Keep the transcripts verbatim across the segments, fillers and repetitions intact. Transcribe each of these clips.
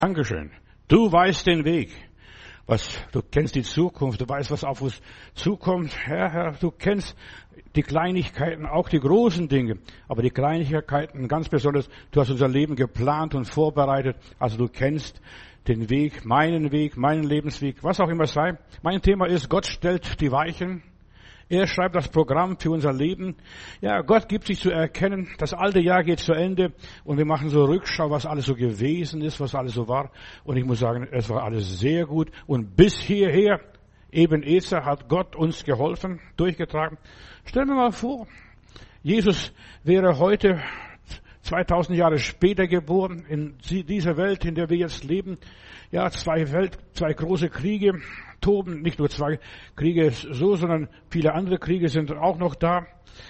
Dankeschön. Du weißt den Weg. Was, du kennst die Zukunft, du weißt, was auf uns zukommt. Herr, Herr, du kennst die Kleinigkeiten, auch die großen Dinge. Aber die Kleinigkeiten ganz besonders, du hast unser Leben geplant und vorbereitet. Also du kennst den Weg, meinen Weg, meinen Lebensweg, was auch immer es sei. Mein Thema ist, Gott stellt die Weichen. Er schreibt das Programm für unser Leben. Ja, Gott gibt sich zu erkennen. Das alte Jahr geht zu Ende und wir machen so Rückschau, was alles so gewesen ist, was alles so war. Und ich muss sagen, es war alles sehr gut. Und bis hierher, eben Ezer, hat Gott uns geholfen, durchgetragen. Stellen wir mal vor, Jesus wäre heute zweitausend Jahre später geboren, in dieser Welt, in der wir jetzt leben. Ja, zwei Welt, zwei große Kriege toben, nicht nur zwei Kriege so, sondern viele andere Kriege sind auch noch da.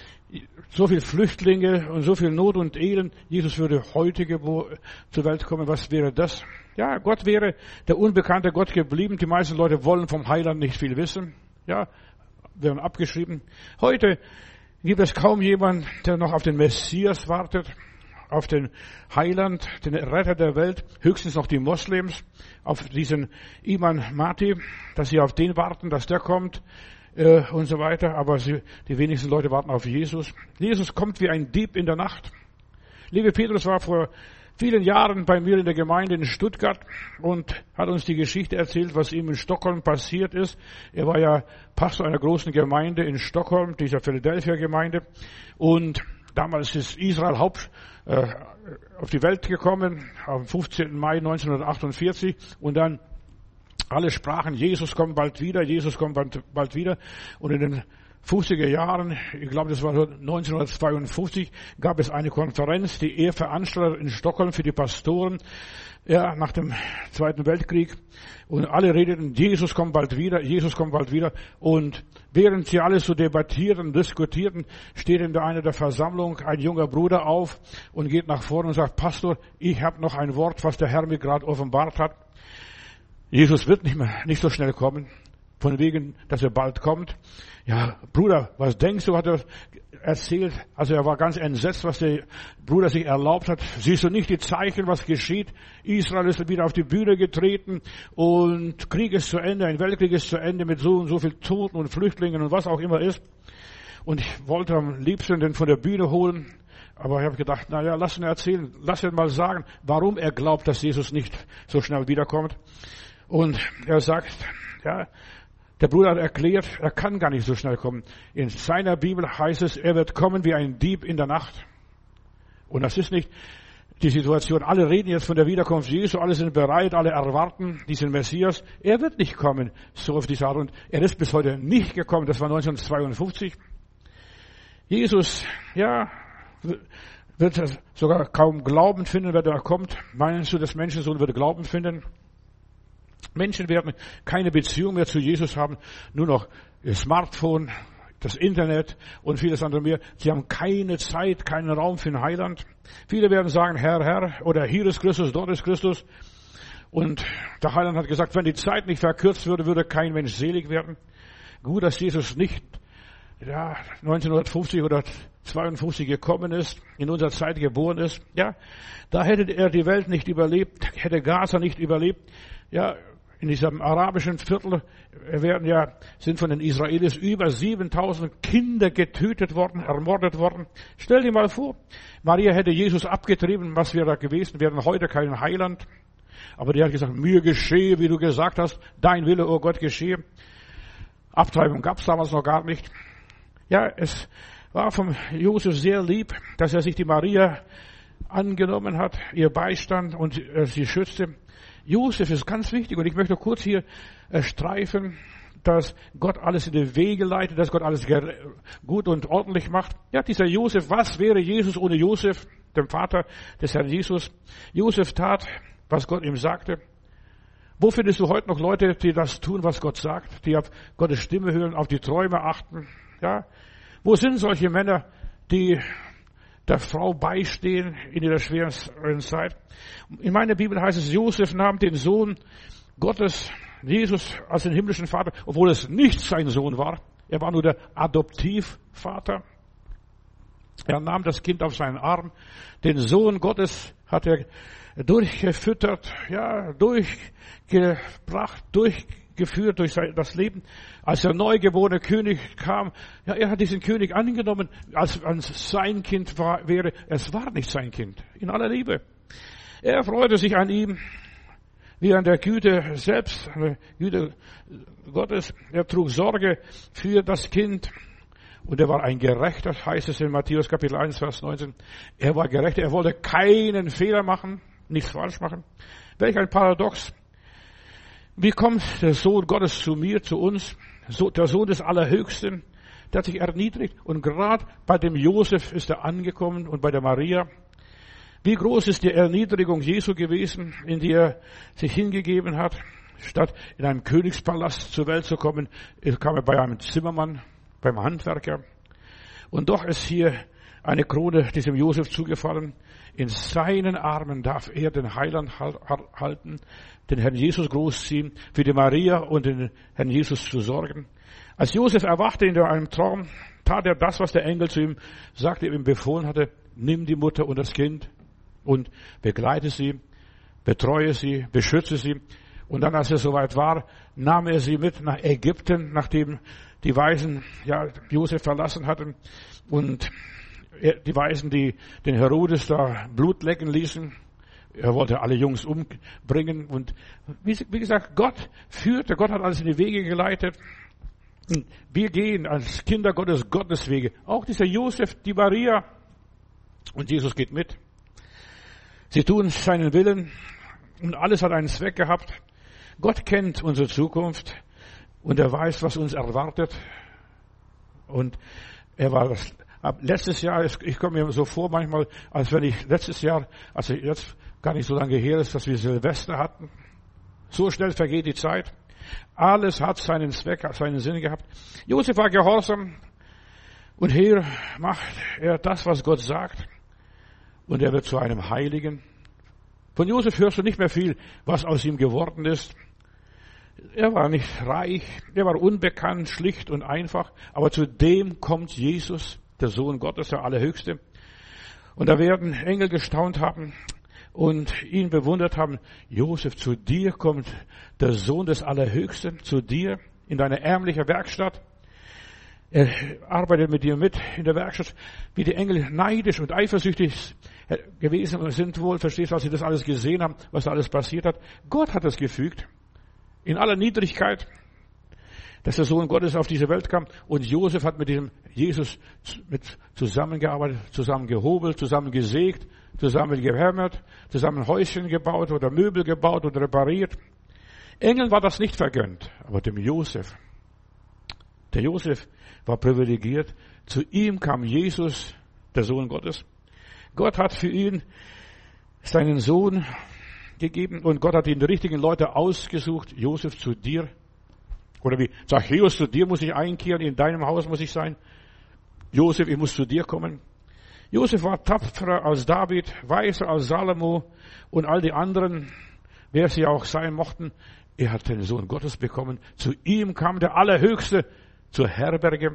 So viel Flüchtlinge und so viel Not und Elend. Jesus würde heute geboren, zur Welt kommen. Was wäre das? Ja, Gott wäre der unbekannte Gott geblieben. Die meisten Leute wollen vom Heiland nicht viel wissen. Ja, werden abgeschrieben. Heute gibt es kaum jemanden, der noch auf den Messias wartet, auf den Heiland, den Retter der Welt, höchstens noch die Moslems, auf diesen Imam Mahdi, dass sie auf den warten, dass der kommt äh, und so weiter. Aber sie, die wenigsten Leute warten auf Jesus. Jesus kommt wie ein Dieb in der Nacht. Liebe Petrus war vor vielen Jahren bei mir in der Gemeinde in Stuttgart und hat uns die Geschichte erzählt, was ihm in Stockholm passiert ist. Er war ja Pastor einer großen Gemeinde in Stockholm, dieser Philadelphia-Gemeinde. Und damals ist Israel Haupt äh, auf die Welt gekommen, am fünfzehnten Mai neunzehnhundertachtundvierzig. Und dann alle sprachen, Jesus kommt bald wieder, Jesus kommt bald, bald wieder. Und in den fünfziger Jahren, ich glaube, das war neunzehnhundertzweiundfünfzig, gab es eine Konferenz, die er veranstaltet in Stockholm für die Pastoren, ja, nach dem Zweiten Weltkrieg. Und alle redeten, Jesus kommt bald wieder, Jesus kommt bald wieder. Und während sie alles so debattierten, diskutierten, steht in der einer der Versammlung ein junger Bruder auf und geht nach vorne und sagt, Pastor, ich habe noch ein Wort, was der Herr mir gerade offenbart hat. Jesus wird nicht mehr, nicht so schnell kommen. Von wegen, dass er bald kommt. Ja, Bruder, was denkst du, hat er erzählt. Also er war ganz entsetzt, was der Bruder sich erlaubt hat. Siehst du nicht die Zeichen, was geschieht? Israel ist wieder auf die Bühne getreten und Krieg ist zu Ende, ein Weltkrieg ist zu Ende mit so und so viel Toten und Flüchtlingen und was auch immer ist. Und ich wollte am liebsten den von der Bühne holen. Aber ich habe gedacht, na ja, lass ihn erzählen, lass ihn mal sagen, warum er glaubt, dass Jesus nicht so schnell wiederkommt. Und er sagt, ja, der Bruder hat erklärt, er kann gar nicht so schnell kommen. In seiner Bibel heißt es, er wird kommen wie ein Dieb in der Nacht. Und das ist nicht die Situation. Alle reden jetzt von der Wiederkunft Jesu, alle sind bereit, alle erwarten diesen Messias. Er wird nicht kommen, so auf diese Art. Und er ist bis heute nicht gekommen. Das war neunzehnhundertzweiundfünfzig. Jesus, ja, wird sogar kaum Glauben finden, wenn er kommt. Meinst du, das Menschensohn würde Glauben finden? Menschen werden keine Beziehung mehr zu Jesus haben, nur noch ihr Smartphone, das Internet und vieles andere mehr. Sie haben keine Zeit, keinen Raum für den Heiland. Viele werden sagen, Herr, Herr, oder hier ist Christus, dort ist Christus. Und der Heiland hat gesagt, wenn die Zeit nicht verkürzt würde, würde kein Mensch selig werden. Gut, dass Jesus nicht ja, neunzehnhundertfünfzig oder zweiundfünfzig gekommen ist, in unserer Zeit geboren ist. Ja, da hätte er die Welt nicht überlebt, hätte Gaza nicht überlebt. Ja, in diesem arabischen Viertel werden ja, sind von den Israelis über siebentausend Kinder getötet worden, ermordet worden. Stell dir mal vor, Maria hätte Jesus abgetrieben, was wäre da gewesen? Wir hätten heute keinen Heiland. Aber die hat gesagt, mir geschehe, wie du gesagt hast, dein Wille, oh Gott, geschehe. Abtreibung gab es damals noch gar nicht. Ja, es war vom Josef sehr lieb, dass er sich die Maria angenommen hat, ihr Beistand und sie schützte. Josef ist ganz wichtig und ich möchte kurz hier streifen, dass Gott alles in die Wege leitet, dass Gott alles gut und ordentlich macht. Ja, dieser Josef, was wäre Jesus ohne Josef, dem Vater des Herrn Jesus? Josef tat, was Gott ihm sagte. Wo findest du heute noch Leute, die das tun, was Gott sagt, die auf Gottes Stimme hören, auf die Träume achten? Ja, wo sind solche Männer, die der Frau beistehen in ihrer schweren Zeit? In meiner Bibel heißt es, Josef nahm den Sohn Gottes, Jesus, als den himmlischen Vater, obwohl es nicht sein Sohn war. Er war nur der Adoptivvater. Er nahm das Kind auf seinen Arm. Den Sohn Gottes hat er durchgefüttert, ja, durchgebracht, durchgeführt durch sein, das Leben. Als der neugeborene König kam, ja, er hat diesen König angenommen, als es sein Kind war, wäre. Es war nicht sein Kind, in aller Liebe. Er freute sich an ihm, wie an der Güte selbst, an der Güte Gottes. Er trug Sorge für das Kind. Und er war ein Gerechter, heißt es in Matthäus Kapitel eins, Vers neunzehn. Er war gerecht, er wollte keinen Fehler machen, nichts falsch machen. Welch ein Paradox. Wie kommt der Sohn Gottes zu mir, zu uns? So, der Sohn des Allerhöchsten, der hat sich erniedrigt. Und gerade bei dem Josef ist er angekommen und bei der Maria. Wie groß ist die Erniedrigung Jesu gewesen, in die er sich hingegeben hat? Statt in einem Königspalast zur Welt zu kommen, kam er bei einem Zimmermann, beim Handwerker. Und doch ist hier eine Krone diesem Josef zugefallen. In seinen Armen darf er den Heiland halten, den Herrn Jesus großziehen, für die Maria und den Herrn Jesus zu sorgen. Als Josef erwachte in einem Traum, tat er das, was der Engel zu ihm sagte, ihm befohlen hatte: Nimm die Mutter und das Kind und begleite sie, betreue sie, beschütze sie. Und dann, als er soweit war, nahm er sie mit nach Ägypten, nachdem die Weisen, ja, Josef verlassen hatten. Und die Weisen, die den Herodes da Blut lecken ließen. Er wollte alle Jungs umbringen. Und wie, wie gesagt, Gott führte, Gott hat alles in die Wege geleitet. Und wir gehen als Kinder Gottes Gottes Wege. Auch dieser Josef, die Maria. Und Jesus geht mit. Sie tun seinen Willen. Und alles hat einen Zweck gehabt. Gott kennt unsere Zukunft. Und er weiß, was uns erwartet. Und er war das, ab letztes Jahr, ich komme mir so vor manchmal, als wenn ich letztes Jahr, also jetzt gar nicht so lange her ist, dass wir Silvester hatten. So schnell vergeht die Zeit. Alles hat seinen Zweck, hat seinen Sinn gehabt. Josef war gehorsam. Und hier macht er das, was Gott sagt. Und er wird zu einem Heiligen. Von Josef hörst du nicht mehr viel, was aus ihm geworden ist. Er war nicht reich, er war unbekannt, schlicht und einfach, aber zu dem kommt Jesus, der Sohn Gottes, der Allerhöchste. Und da werden Engel gestaunt haben und ihn bewundert haben: Josef, zu dir kommt der Sohn des Allerhöchsten, zu dir in deine ärmliche Werkstatt. Er arbeitet mit dir mit in der Werkstatt, wie die Engel neidisch und eifersüchtig gewesen sind wohl, verstehst du, als sie das alles gesehen haben, was da alles passiert hat. Gott hat es gefügt. In aller Niedrigkeit, dass der Sohn Gottes auf diese Welt kam. Und Josef hat mit diesem Jesus mit zusammengearbeitet, zusammen gehobelt, zusammen gesägt, zusammen gehämmert, zusammen Häuschen gebaut oder Möbel gebaut und repariert. Engeln war das nicht vergönnt, aber dem Josef. Der Josef war privilegiert. Zu ihm kam Jesus, der Sohn Gottes. Gott hat für ihn seinen Sohn gegeben und Gott hat die richtigen Leute ausgesucht. Josef, zu dir. Oder wie Zachäus, zu dir muss ich einkehren, in deinem Haus muss ich sein. Josef, ich muss zu dir kommen. Josef war tapferer als David, weiser als Salomo und all die anderen, wer sie auch sein mochten. Er hat den Sohn Gottes bekommen. Zu ihm kam der Allerhöchste zur Herberge.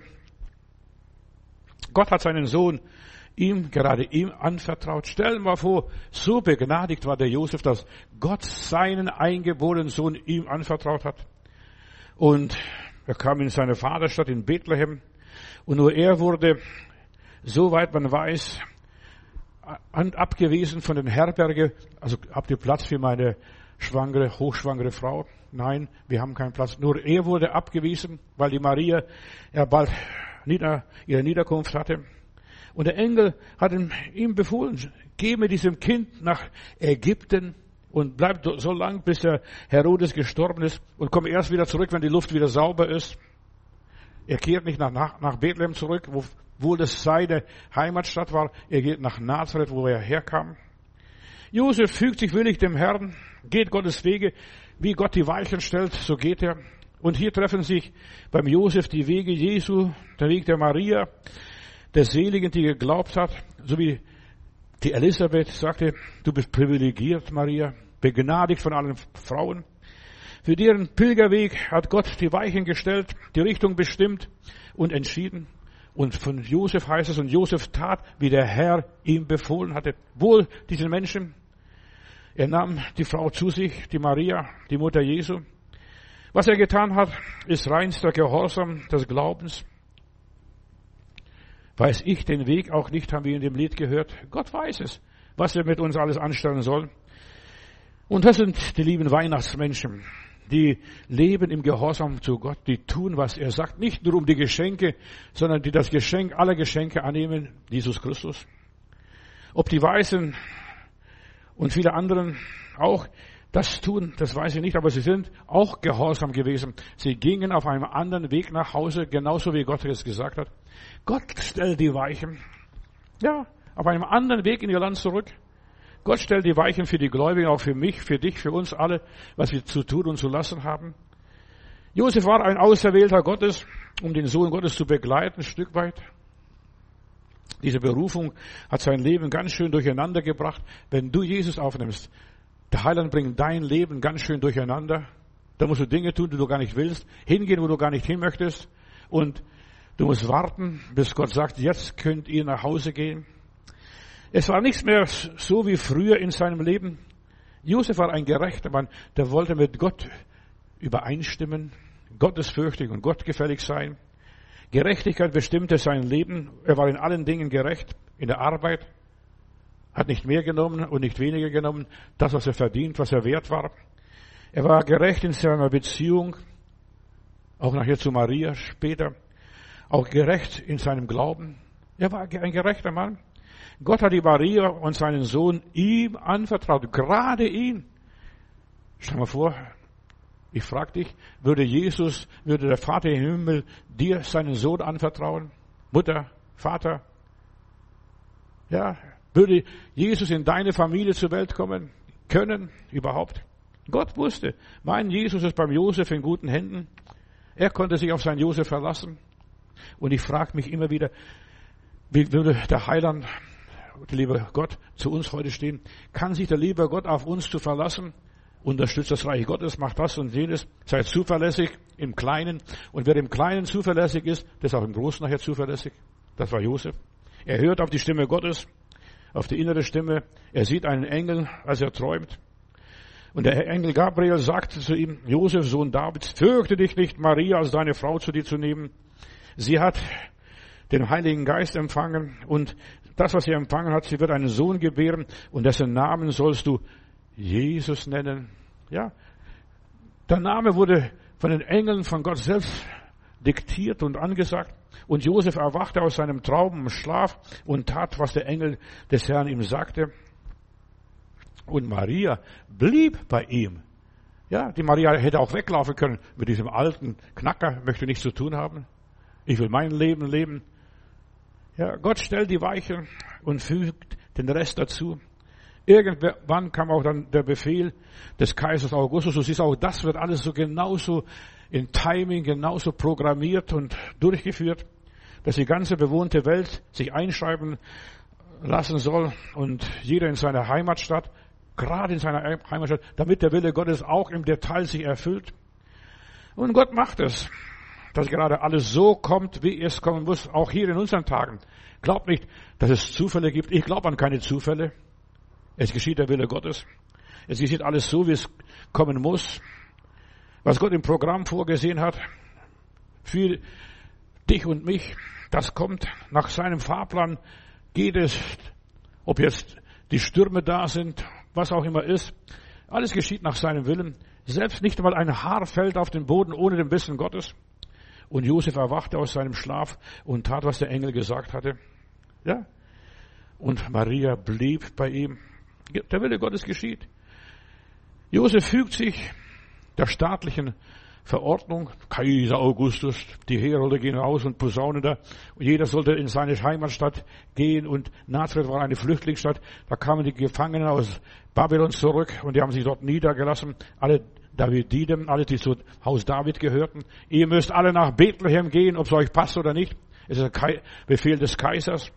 Gott hat seinen Sohn ihm, gerade ihm anvertraut. Stell dir mal vor, so begnadigt war der Josef, dass Gott seinen eingeborenen Sohn ihm anvertraut hat. Und er kam in seine Vaterstadt in Bethlehem. Und nur er wurde, soweit man weiß, abgewiesen von den Herberge. Also habt ihr Platz für meine schwangere, hochschwangere Frau? Nein, wir haben keinen Platz. Nur er wurde abgewiesen, weil die Maria ja bald nieder, ihre Niederkunft hatte. Und der Engel hat ihm befohlen: Geh mit diesem Kind nach Ägypten und bleib so lang, bis der Herodes gestorben ist, und komm erst wieder zurück, wenn die Luft wieder sauber ist. Er kehrt nicht nach, nach, nach Bethlehem zurück, wo, wo das seine Heimatstadt war. Er geht nach Nazareth, wo er herkam. Josef fügt sich willig dem Herrn, geht Gottes Wege. Wie Gott die Weichen stellt, so geht er. Und hier treffen sich beim Josef die Wege Jesu, der Weg der Maria, der Seligen, die geglaubt hat, so wie die Elisabeth sagte: Du bist privilegiert, Maria, begnadigt von allen Frauen. Für deren Pilgerweg hat Gott die Weichen gestellt, die Richtung bestimmt und entschieden. Und von Josef heißt es: Und Josef tat, wie der Herr ihm befohlen hatte. Wohl diesen Menschen. Er nahm die Frau zu sich, die Maria, die Mutter Jesu. Was er getan hat, ist reinster Gehorsam des Glaubens. Weiß ich den Weg auch nicht, haben wir in dem Lied gehört. Gott weiß es, was er mit uns alles anstellen soll. Und das sind die lieben Weihnachtsmenschen, die leben im Gehorsam zu Gott, die tun, was er sagt, nicht nur um die Geschenke, sondern die das Geschenk aller Geschenke annehmen, Jesus Christus. Ob die Weisen und viele anderen auch das tun, das weiß ich nicht, aber sie sind auch gehorsam gewesen. Sie gingen auf einem anderen Weg nach Hause, genauso wie Gott es gesagt hat. Gott stellt die Weichen, ja, auf einem anderen Weg in ihr Land zurück. Gott stellt die Weichen für die Gläubigen, auch für mich, für dich, für uns alle, was wir zu tun und zu lassen haben. Josef war ein Auserwählter Gottes, um den Sohn Gottes zu begleiten, ein Stück weit. Diese Berufung hat sein Leben ganz schön durcheinander gebracht. Wenn du Jesus aufnimmst, der Heiland bringt dein Leben ganz schön durcheinander. Da musst du Dinge tun, die du gar nicht willst, hingehen, wo du gar nicht hin möchtest. Und du musst warten, bis Gott sagt, jetzt könnt ihr nach Hause gehen. Es war nichts mehr so wie früher in seinem Leben. Josef war ein gerechter Mann, der wollte mit Gott übereinstimmen, gottesfürchtig und gottgefällig sein. Gerechtigkeit bestimmte sein Leben. Er war in allen Dingen gerecht, in der Arbeit, hat nicht mehr genommen und nicht weniger genommen, das, was er verdient, was er wert war. Er war gerecht in seiner Beziehung, auch nachher zu Maria später, auch gerecht in seinem Glauben. Er war ein gerechter Mann. Gott hat die Maria und seinen Sohn ihm anvertraut, gerade ihn. Stell mal vor, ich frage dich, würde Jesus, würde der Vater im Himmel dir seinen Sohn anvertrauen? Mutter, Vater? Ja, würde Jesus in deine Familie zur Welt kommen können? Überhaupt? Gott wusste, mein Jesus ist beim Josef in guten Händen. Er konnte sich auf seinen Josef verlassen. Und ich frage mich immer wieder, wie würde der Heiland, der liebe Gott, zu uns heute stehen? Kann sich der liebe Gott auf uns zu verlassen? Unterstützt das Reich Gottes, macht das und jenes. Seid zuverlässig im Kleinen. Und wer im Kleinen zuverlässig ist, der ist auch im Großen nachher zuverlässig. Das war Josef. Er hört auf die Stimme Gottes, auf die innere Stimme. Er sieht einen Engel, als er träumt. Und der Engel Gabriel sagte zu ihm, Josef, Sohn Davids, fürchte dich nicht, Maria als deine Frau zu dir zu nehmen. Sie hat den Heiligen Geist empfangen und das, was sie empfangen hat, sie wird einen Sohn gebären und dessen Namen sollst du Jesus nennen. Ja, der Name wurde von den Engeln von Gott selbst diktiert und angesagt. Und Josef erwachte aus seinem Traum im Schlaf und tat, was der Engel des Herrn ihm sagte. Und Maria blieb bei ihm. Ja, die Maria hätte auch weglaufen können. Mit diesem alten Knacker möchte nichts zu tun haben. Ich will mein Leben leben. Ja, Gott stellt die Weichen und fügt den Rest dazu. Irgendwann kam auch dann der Befehl des Kaisers Augustus. Du siehst auch, das wird alles so genauso in Timing, genauso programmiert und durchgeführt, dass die ganze bewohnte Welt sich einschreiben lassen soll und jeder in seiner Heimatstadt, gerade in seiner Heimatstadt, damit der Wille Gottes auch im Detail sich erfüllt. Und Gott macht es, dass gerade alles so kommt, wie es kommen muss, auch hier in unseren Tagen. Glaubt nicht, dass es Zufälle gibt. Ich glaube an keine Zufälle. Es geschieht der Wille Gottes. Es geschieht alles so, wie es kommen muss. Was Gott im Programm vorgesehen hat, für dich und mich, das kommt nach seinem Fahrplan, geht es, ob jetzt die Stürme da sind, was auch immer ist. Alles geschieht nach seinem Willen. Selbst nicht einmal ein Haar fällt auf den Boden ohne den Wissen Gottes. Und Josef erwachte aus seinem Schlaf und tat, was der Engel gesagt hatte. Ja. Und Maria blieb bei ihm. Der Wille Gottes geschieht. Josef fügt sich der staatlichen Verordnung. Kaiser Augustus, die Herolde gehen raus und posaunen da. Und jeder sollte in seine Heimatstadt gehen. Und Nazareth war eine Flüchtlingsstadt. Da kamen die Gefangenen aus Babylon zurück und die haben sich dort niedergelassen. Alle Davididen, alle, die zu Haus David gehörten. Ihr müsst alle nach Bethlehem gehen, ob es euch passt oder nicht. Es ist ein Befehl des Kaisers.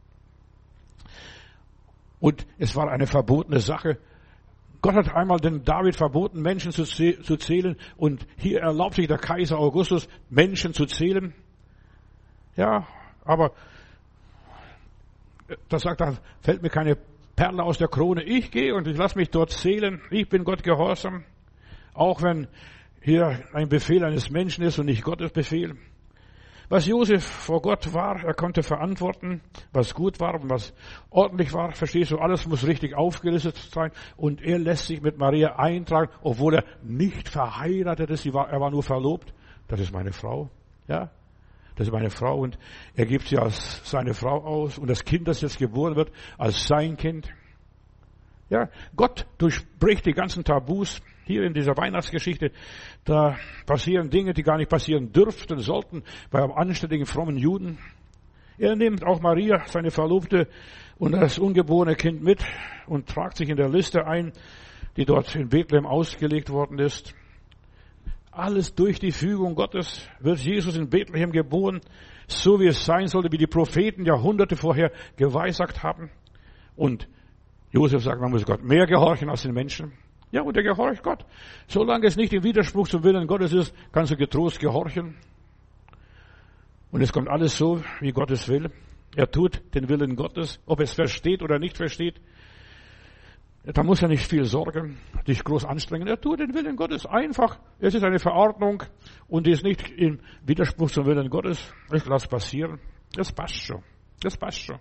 Und es war eine verbotene Sache. Gott hat einmal den David verboten, Menschen zu zählen. Und hier erlaubt sich der Kaiser Augustus, Menschen zu zählen. Ja, aber da sagt er, fällt mir keine Perle aus der Krone. Ich gehe und ich lasse mich dort zählen. Ich bin Gott gehorsam. Auch wenn hier ein Befehl eines Menschen ist und nicht Gottes Befehl. Was Josef vor Gott war, er konnte verantworten, was gut war und was ordentlich war. Verstehst du, alles muss richtig aufgelistet sein. Und er lässt sich mit Maria eintragen, obwohl er nicht verheiratet ist. Er war nur verlobt. Das ist meine Frau. Ja, das ist meine Frau. Und er gibt sie als seine Frau aus. Und das Kind, das jetzt geboren wird, als sein Kind. Ja, Gott durchbricht die ganzen Tabus. Hier in dieser Weihnachtsgeschichte, da passieren Dinge, die gar nicht passieren dürften, sollten, bei einem anständigen, frommen Juden. Er nimmt auch Maria, seine Verlobte, und das ungeborene Kind mit und tragt sich in der Liste ein, die dort in Bethlehem ausgelegt worden ist. Alles durch die Fügung Gottes wird Jesus in Bethlehem geboren, so wie es sein sollte, wie die Propheten Jahrhunderte vorher geweissagt haben. Und Josef sagt, man muss Gott mehr gehorchen als den Menschen. Ja, und er gehorcht Gott. Solange es nicht im Widerspruch zum Willen Gottes ist, kannst du getrost gehorchen. Und es kommt alles so, wie Gott es will. Er tut den Willen Gottes, ob er es versteht oder nicht versteht. Da muss er nicht viel sorgen, dich groß anstrengen. Er tut den Willen Gottes einfach. Es ist eine Verordnung und die ist nicht im Widerspruch zum Willen Gottes. Ich lasse passieren. Das passt schon. Das passt schon.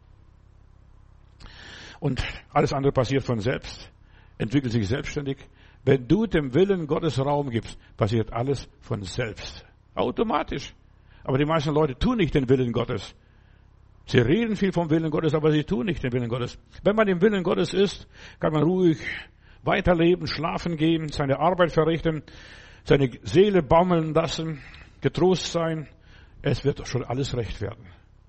Und alles andere passiert von selbst. Entwickelt sich selbstständig. Wenn du dem Willen Gottes Raum gibst, passiert alles von selbst. Automatisch. Aber die meisten Leute tun nicht den Willen Gottes. Sie reden viel vom Willen Gottes, aber sie tun nicht den Willen Gottes. Wenn man im Willen Gottes ist, kann man ruhig weiterleben, schlafen gehen, seine Arbeit verrichten, seine Seele baumeln lassen, getrost sein. Es wird schon alles recht werden.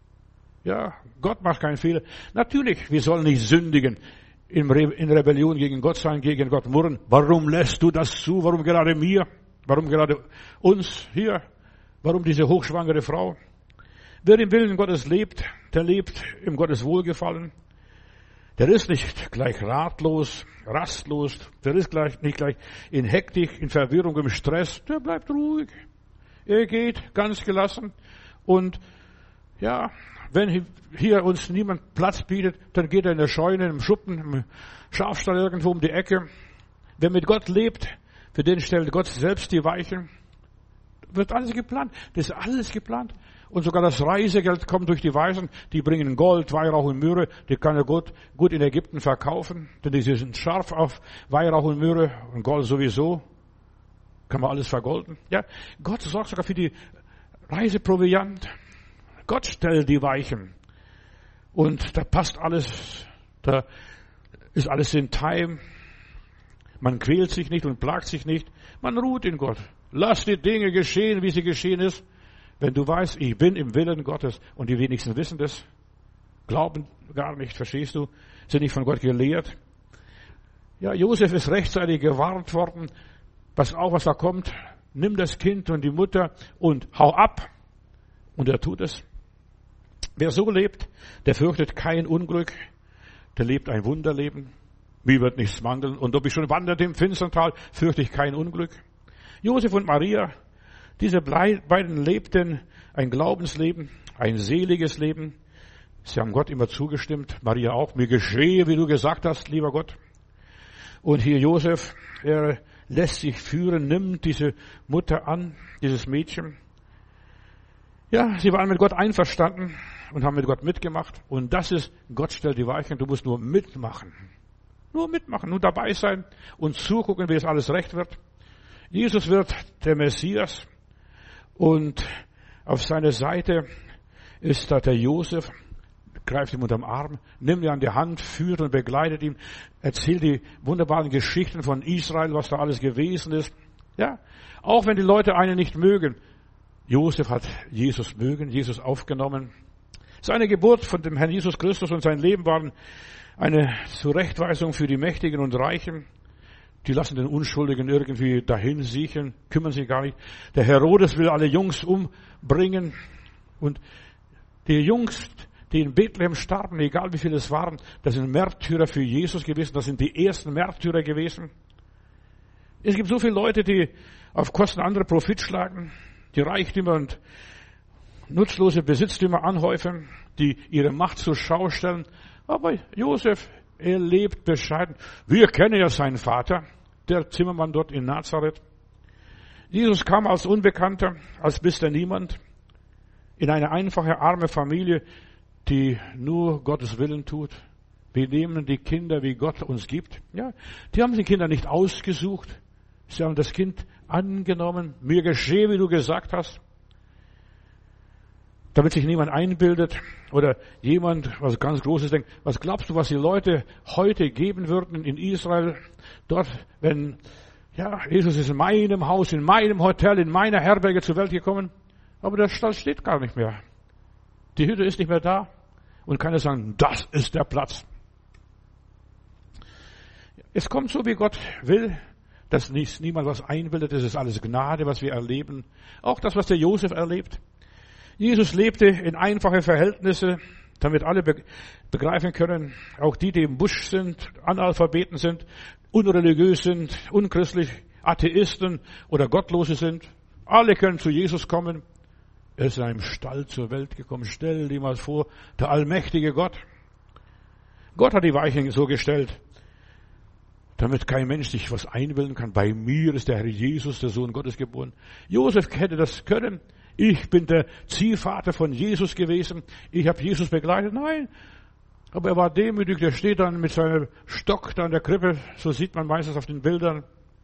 Ja, Gott macht keinen Fehler. Natürlich, wir sollen nicht sündigen. In Rebellion gegen Gott sein, gegen Gott murren. Warum lässt du das zu? Warum gerade mir? Warum gerade uns hier? Warum diese hochschwangere Frau? Wer im Willen Gottes lebt, der lebt im Gottes Wohlgefallen. Der ist nicht gleich ratlos, rastlos. Der ist gleich, nicht gleich in Hektik, in Verwirrung, im Stress. Der bleibt ruhig. Er geht ganz gelassen. Und ja, wenn hier uns niemand Platz bietet, dann geht er in der Scheune, im Schuppen, im Schafstall irgendwo um die Ecke. Wer mit Gott lebt, für den stellt Gott selbst die Weichen. Wird alles geplant. Das ist alles geplant. Und sogar das Reisegeld kommt durch die Weisen. Die bringen Gold, Weihrauch und Myrrhe. Die kann er gut, gut in Ägypten verkaufen. Denn die sind scharf auf Weihrauch und Myrrhe und Gold sowieso. Kann man alles vergolden. Ja, Gott sorgt sogar für die Reiseproviant. Gott stellt die Weichen. Und da passt alles, da ist alles in Time. Man quält sich nicht und plagt sich nicht. Man ruht in Gott. Lass die Dinge geschehen, wie sie geschehen ist. Wenn du weißt, ich bin im Willen Gottes, und die wenigsten wissen das, glauben gar nicht, verstehst du, sind nicht von Gott gelehrt. Ja, Josef ist rechtzeitig gewarnt worden. Pass auf, was da kommt. Nimm das Kind und die Mutter und hau ab. Und er tut es. Wer so lebt, der fürchtet kein Unglück, der lebt ein Wunderleben. Mir wird nichts mangeln. Und ob ich schon wanderte im finstern Tal, fürchte ich kein Unglück. Josef und Maria, diese beiden lebten ein Glaubensleben, ein seliges Leben. Sie haben Gott immer zugestimmt, Maria auch. Mir geschehe, wie du gesagt hast, lieber Gott. Und hier Josef, er lässt sich führen, nimmt diese Mutter an, dieses Mädchen. Ja, sie waren mit Gott einverstanden und haben mit Gott mitgemacht. Und das ist, Gott stellt die Weichen, du musst nur mitmachen. Nur mitmachen, nur dabei sein und zugucken, wie es alles recht wird. Jesus wird der Messias und auf seiner Seite ist da der Josef, greift ihm unterm Arm, nimmt ihn an die Hand, führt und begleitet ihn, erzählt die wunderbaren Geschichten von Israel, was da alles gewesen ist. Ja, auch wenn die Leute einen nicht mögen, Josef hat Jesus mögen, Jesus aufgenommen. Seine Geburt von dem Herrn Jesus Christus und sein Leben waren eine Zurechtweisung für die Mächtigen und Reichen. Die lassen den Unschuldigen irgendwie dahin siechen, kümmern sich gar nicht. Der Herodes will alle Jungs umbringen. Und die Jungs, die in Bethlehem starben, egal wie viele es waren, das sind Märtyrer für Jesus gewesen. Das sind die ersten Märtyrer gewesen. Es gibt so viele Leute, die auf Kosten anderer Profit schlagen, die Reichtümer und nutzlose Besitztümer anhäufen, die ihre Macht zur Schau stellen. Aber Josef, Er lebt bescheiden. Wir kennen ja seinen Vater, der Zimmermann dort in Nazareth. Jesus kam als Unbekannter, als Mister Niemand, in eine einfache, arme Familie, die nur Gottes Willen tut. Wir nehmen die Kinder, wie Gott uns gibt. Ja, die haben die Kinder nicht ausgesucht. Sie haben das Kind angenommen. Mir geschehe, wie du gesagt hast. Damit sich niemand einbildet oder jemand was ganz Großes denkt. Was glaubst du, was die Leute heute geben würden in Israel? Dort, wenn, ja, Jesus ist in meinem Haus, in meinem Hotel, in meiner Herberge zur Welt gekommen. Aber der Stall steht gar nicht mehr. Die Hütte ist nicht mehr da. Und keiner sagen, das ist der Platz. Es kommt so, wie Gott will, dass nicht, niemand was einbildet. Das ist alles Gnade, was wir erleben. Auch das, was der Josef erlebt. Jesus lebte in einfache Verhältnisse, damit alle begreifen können, auch die, die im Busch sind, Analphabeten sind, unreligiös sind, unchristlich, Atheisten oder Gottlose sind. Alle können zu Jesus kommen. Er ist in einem Stall zur Welt gekommen. Stell dir mal vor, der allmächtige Gott. Gott hat die Weichen so gestellt, damit kein Mensch sich was einbilden kann. Bei mir ist der Herr Jesus, der Sohn Gottes, geboren. Josef hätte das können. Ich bin der Ziehvater von Jesus gewesen. Ich habe Jesus begleitet. Nein, aber er war demütig. Der steht dann mit seinem Stock da an der Krippe. So sieht man meistens auf den Bildern.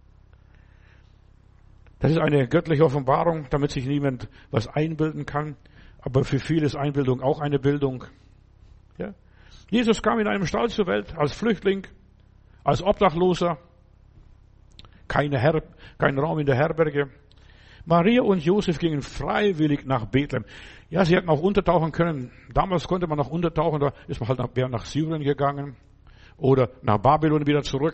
Das ist eine göttliche Offenbarung, damit sich niemand was einbilden kann. Aber für viele ist Einbildung auch eine Bildung. Ja? Jesus kam in einem Stall zur Welt als Flüchtling, als Obdachloser. Keine Her- kein Raum in der Herberge. Maria und Josef gingen freiwillig nach Bethlehem. Ja, sie hätten auch untertauchen können. Damals konnte man noch untertauchen, da ist man halt nach, nach Syrien gegangen oder nach Babylon wieder zurück.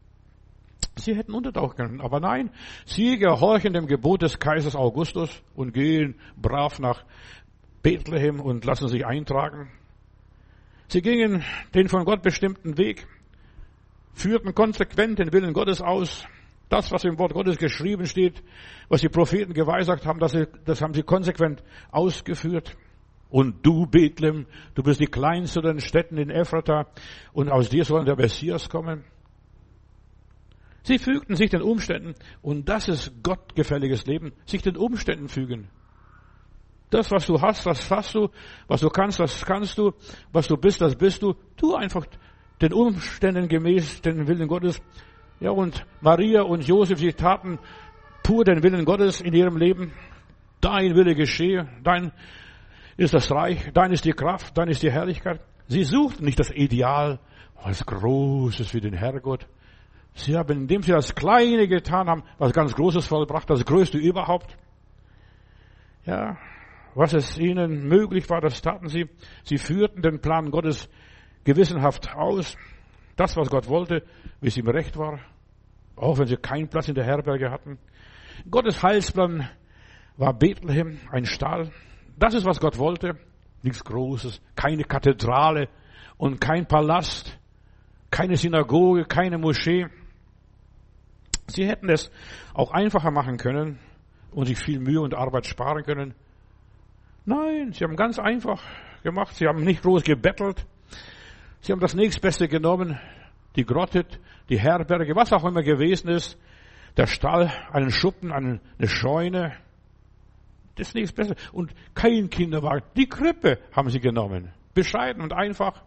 Sie hätten untertauchen können, aber nein, sie gehorchen dem Gebot des Kaisers Augustus und gehen brav nach Bethlehem und lassen sich eintragen. Sie gingen den von Gott bestimmten Weg, führten konsequent den Willen Gottes aus. Das, was im Wort Gottes geschrieben steht, was die Propheten geweissagt haben, das, das haben sie konsequent ausgeführt. Und du, Bethlehem, du bist die kleinste der Städten in Ephrata und aus dir soll der Messias kommen. Sie fügten sich den Umständen und das ist gottgefälliges Leben, sich den Umständen fügen. Das, was du hast, das hast du, was du kannst, das kannst du, was du bist, das bist du. Tu einfach den Umständen gemäß den Willen Gottes. Ja, und Maria und Josef, sie taten pur den Willen Gottes in ihrem Leben. Dein Wille geschehe, dein ist das Reich, dein ist die Kraft, dein ist die Herrlichkeit. Sie suchten nicht das Ideal, was Großes wie den Herrgott. Sie haben, indem sie das Kleine getan haben, was ganz Großes vollbracht, das Größte überhaupt. Ja, was es ihnen möglich war, das taten sie. Sie führten den Plan Gottes gewissenhaft aus. Das, was Gott wollte, wie es ihm recht war, auch wenn sie keinen Platz in der Herberge hatten. Gottes Heilsplan war Bethlehem, ein Stall. Das ist, was Gott wollte. Nichts Großes, keine Kathedrale und kein Palast, keine Synagoge, keine Moschee. Sie hätten es auch einfacher machen können und sich viel Mühe und Arbeit sparen können. Nein, sie haben ganz einfach gemacht. Sie haben nicht groß gebettelt. Sie haben das nächstbeste genommen, die Grotte, die Herberge, was auch immer gewesen ist, der Stall, einen Schuppen, eine Scheune, das nächstbeste. Und kein Kinderwagen, die Krippe haben sie genommen. Bescheiden und einfach.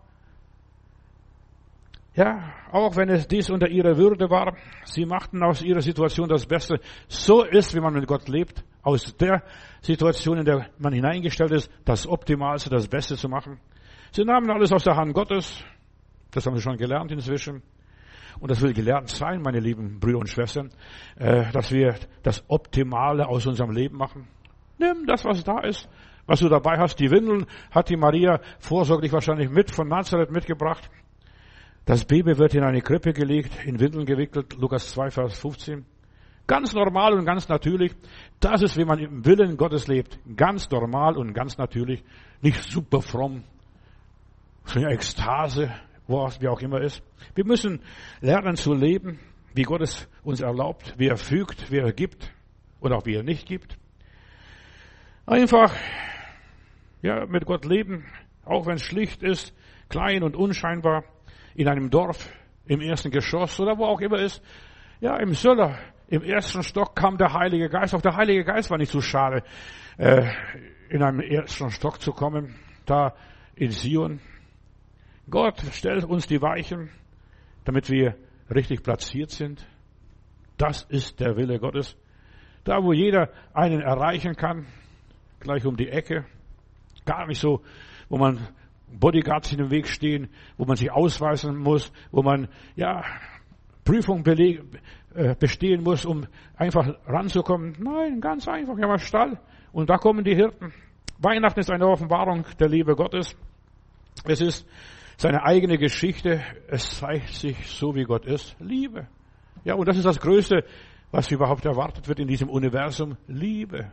Ja, auch wenn es dies unter ihrer Würde war, sie machten aus ihrer Situation das Beste. So ist, wie man mit Gott lebt, aus der Situation, in der man hineingestellt ist, das Optimalste, das Beste zu machen. Sie nahmen alles aus der Hand Gottes. Das haben wir schon gelernt inzwischen. Und das will gelernt sein, meine lieben Brüder und Schwestern, dass wir das Optimale aus unserem Leben machen. Nimm das, was da ist, was du dabei hast. Die Windeln hat die Maria vorsorglich wahrscheinlich mit von Nazareth mitgebracht. Das Baby wird in eine Krippe gelegt, in Windeln gewickelt, Lukas zwei, Vers fünfzehn. Ganz normal und ganz natürlich. Das ist, wie man im Willen Gottes lebt. Ganz normal und ganz natürlich. Nicht super fromm. So eine Ekstase, wie auch immer ist. Wir müssen lernen zu leben, wie Gott es uns erlaubt, wie er fügt, wie er gibt und auch wie er nicht gibt. Einfach, ja, mit Gott leben, auch wenn es schlicht ist, klein und unscheinbar. in einem Dorf, im ersten Geschoss oder wo auch immer ist. Ja, im Söller, im ersten Stock kam der Heilige Geist. Auch der Heilige Geist war nicht so schade, äh, in einem ersten Stock zu kommen, da in Zion. Gott stellt uns die Weichen, damit wir richtig platziert sind. Das ist der Wille Gottes. Da, wo jeder einen erreichen kann, gleich um die Ecke. Gar nicht so, wo man Bodyguards in dem Weg stehen, wo man sich ausweisen muss, wo man, ja, Prüfung beleg, äh, bestehen muss, um einfach ranzukommen. Nein, ganz einfach. Wir haben einen Stall und da kommen die Hirten. Weihnachten ist eine Offenbarung der Liebe Gottes. Es ist seine eigene Geschichte. Es zeigt sich so, wie Gott ist. Liebe. Ja, und das ist das Größte, was überhaupt erwartet wird in diesem Universum. Liebe.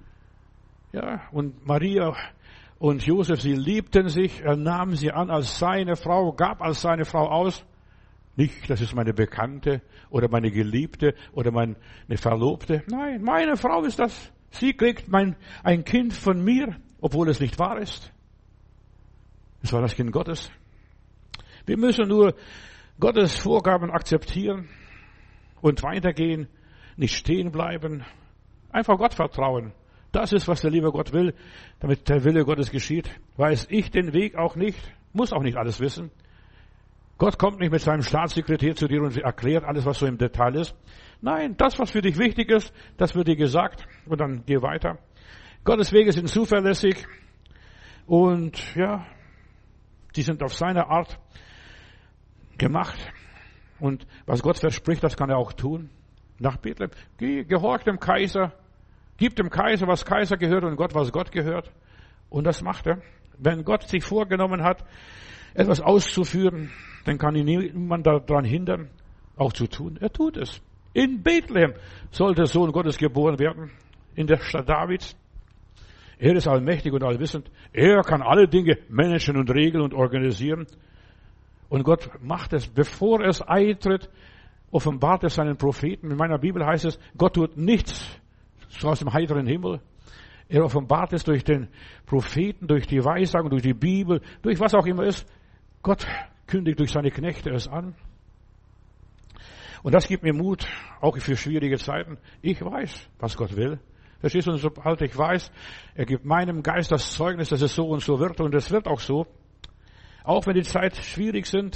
Ja, und Maria und Josef, sie liebten sich. Er nahm sie an als seine Frau, gab als seine Frau aus. Nicht, das ist meine Bekannte oder meine Geliebte oder meine Verlobte. Nein, meine Frau ist das. Sie kriegt mein, ein Kind von mir, obwohl es nicht wahr ist. Es war das Kind Gottes. Wir müssen nur Gottes Vorgaben akzeptieren und weitergehen, nicht stehen bleiben, einfach Gott vertrauen. Das ist, was der liebe Gott will, damit der Wille Gottes geschieht. Weiß ich den Weg auch nicht, muss auch nicht alles wissen. Gott kommt nicht mit seinem Staatssekretär zu dir und erklärt alles, was so im Detail ist. Nein, das, was für dich wichtig ist, das wird dir gesagt und dann geh weiter. Gottes Wege sind zuverlässig und ja, die sind auf seine Art gemacht. Und was Gott verspricht, das kann er auch tun. Nach Bethlehem, geh, gehorch dem Kaiser, gib dem Kaiser, was Kaiser gehört und Gott, was Gott gehört. Und das macht er. Wenn Gott sich vorgenommen hat, etwas auszuführen, dann kann ihn niemand daran hindern, auch zu tun. Er tut es. In Bethlehem soll der Sohn Gottes geboren werden, in der Stadt Davids. Er ist allmächtig und allwissend. Er kann alle Dinge managen und regeln und organisieren. Und Gott macht es, bevor es eintritt, offenbart er seinen Propheten. In meiner Bibel heißt es, Gott tut nichts so aus dem heiteren Himmel. Er offenbart es durch den Propheten, durch die Weissagung, durch die Bibel, durch was auch immer ist. Gott kündigt durch seine Knechte es an. Und das gibt mir Mut, auch für schwierige Zeiten. Ich weiß, was Gott will. Verstehst du? Und sobald ich weiß, er gibt meinem Geist das Zeugnis, dass es so und so wird. Und es wird auch so. Auch wenn die Zeit schwierig sind.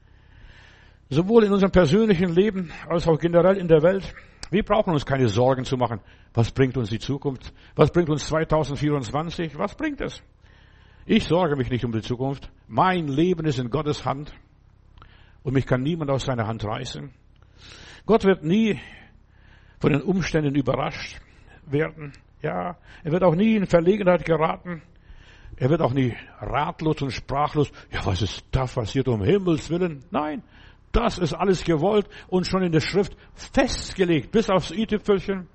Sowohl in unserem persönlichen Leben, als auch generell in der Welt. Wir brauchen uns keine Sorgen zu machen. Was bringt uns die Zukunft? Was bringt uns zweitausendvierundzwanzig? Was bringt es? Ich sorge mich nicht um die Zukunft. Mein Leben ist in Gottes Hand. Und mich kann niemand aus seiner Hand reißen. Gott wird nie von den Umständen überrascht werden. Ja, er wird auch nie in Verlegenheit geraten. Er wird auch nie ratlos und sprachlos. Ja, was ist da passiert, um Himmels Willen? Nein, das ist alles gewollt und schon in der Schrift festgelegt, bis aufs i-Tüpfelchen.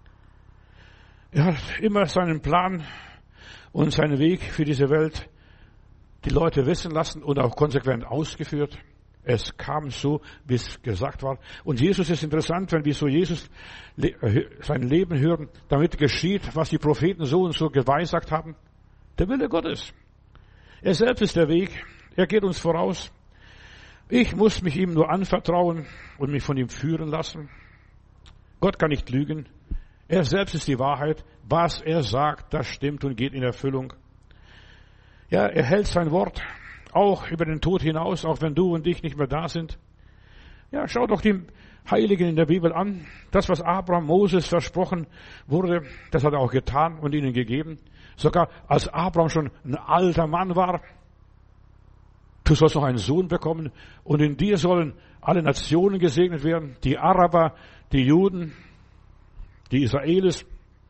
Er hat immer seinen Plan und seinen Weg für diese Welt die Leute wissen lassen und auch konsequent ausgeführt. Es kam so, wie es gesagt war. Und Jesus ist interessant, wenn wir so Jesus sein Leben hören, damit geschieht, was die Propheten so und so geweissagt haben. Der Wille Gottes. Er selbst ist der Weg. Er geht uns voraus. Ich muss mich ihm nur anvertrauen und mich von ihm führen lassen. Gott kann nicht lügen. Er selbst ist die Wahrheit. Was er sagt, das stimmt und geht in Erfüllung. Ja, er hält sein Wort. Auch über den Tod hinaus, auch wenn du und ich nicht mehr da sind. Ja, schau doch die Heiligen in der Bibel an. Das, was Abraham, Moses versprochen wurde, das hat er auch getan und ihnen gegeben. Sogar als Abraham schon ein alter Mann war. Du sollst noch einen Sohn bekommen und in dir sollen alle Nationen gesegnet werden. Die Araber, die Juden, die Israelis.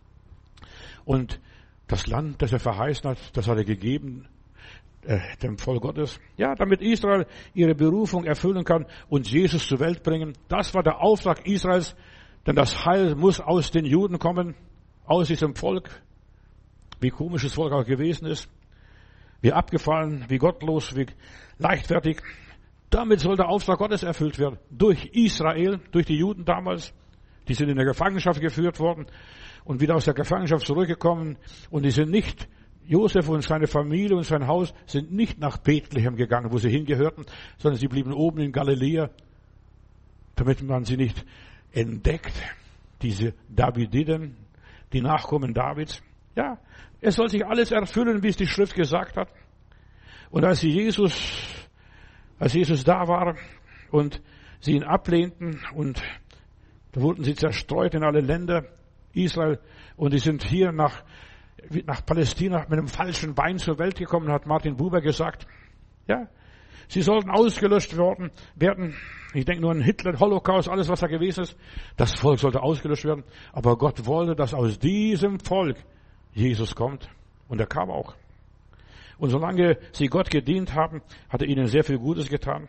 Und das Land, das er verheißen hat, das hat er gegeben dem Volk Gottes. Ja, damit Israel ihre Berufung erfüllen kann und Jesus zur Welt bringen. Das war der Auftrag Israels, denn das Heil muss aus den Juden kommen, aus diesem Volk. Wie komisch das Volk auch gewesen ist. Wie abgefallen, wie gottlos, wie leichtfertig. Damit soll der Auftrag Gottes erfüllt werden. Durch Israel, durch die Juden damals. Die sind in der Gefangenschaft geführt worden und wieder aus der Gefangenschaft zurückgekommen und die sind nicht Josef und seine Familie und sein Haus sind nicht nach Bethlehem gegangen, wo sie hingehörten, sondern sie blieben oben in Galiläa, damit man sie nicht entdeckt. Diese Davididen, die Nachkommen Davids. Ja, es soll sich alles erfüllen, wie es die Schrift gesagt hat. Und als Jesus, als Jesus da war und sie ihn ablehnten und da wurden sie zerstreut in alle Länder Israel und die sind hier nach, nach Palästina mit einem falschen Bein zur Welt gekommen, hat Martin Buber gesagt. Ja, sie sollten ausgelöscht worden, werden. Ich denke nur an Hitler, Holocaust, alles was da gewesen ist. Das Volk sollte ausgelöscht werden. Aber Gott wollte, dass aus diesem Volk Jesus kommt. Und er kam auch. Und solange sie Gott gedient haben, hat er ihnen sehr viel Gutes getan.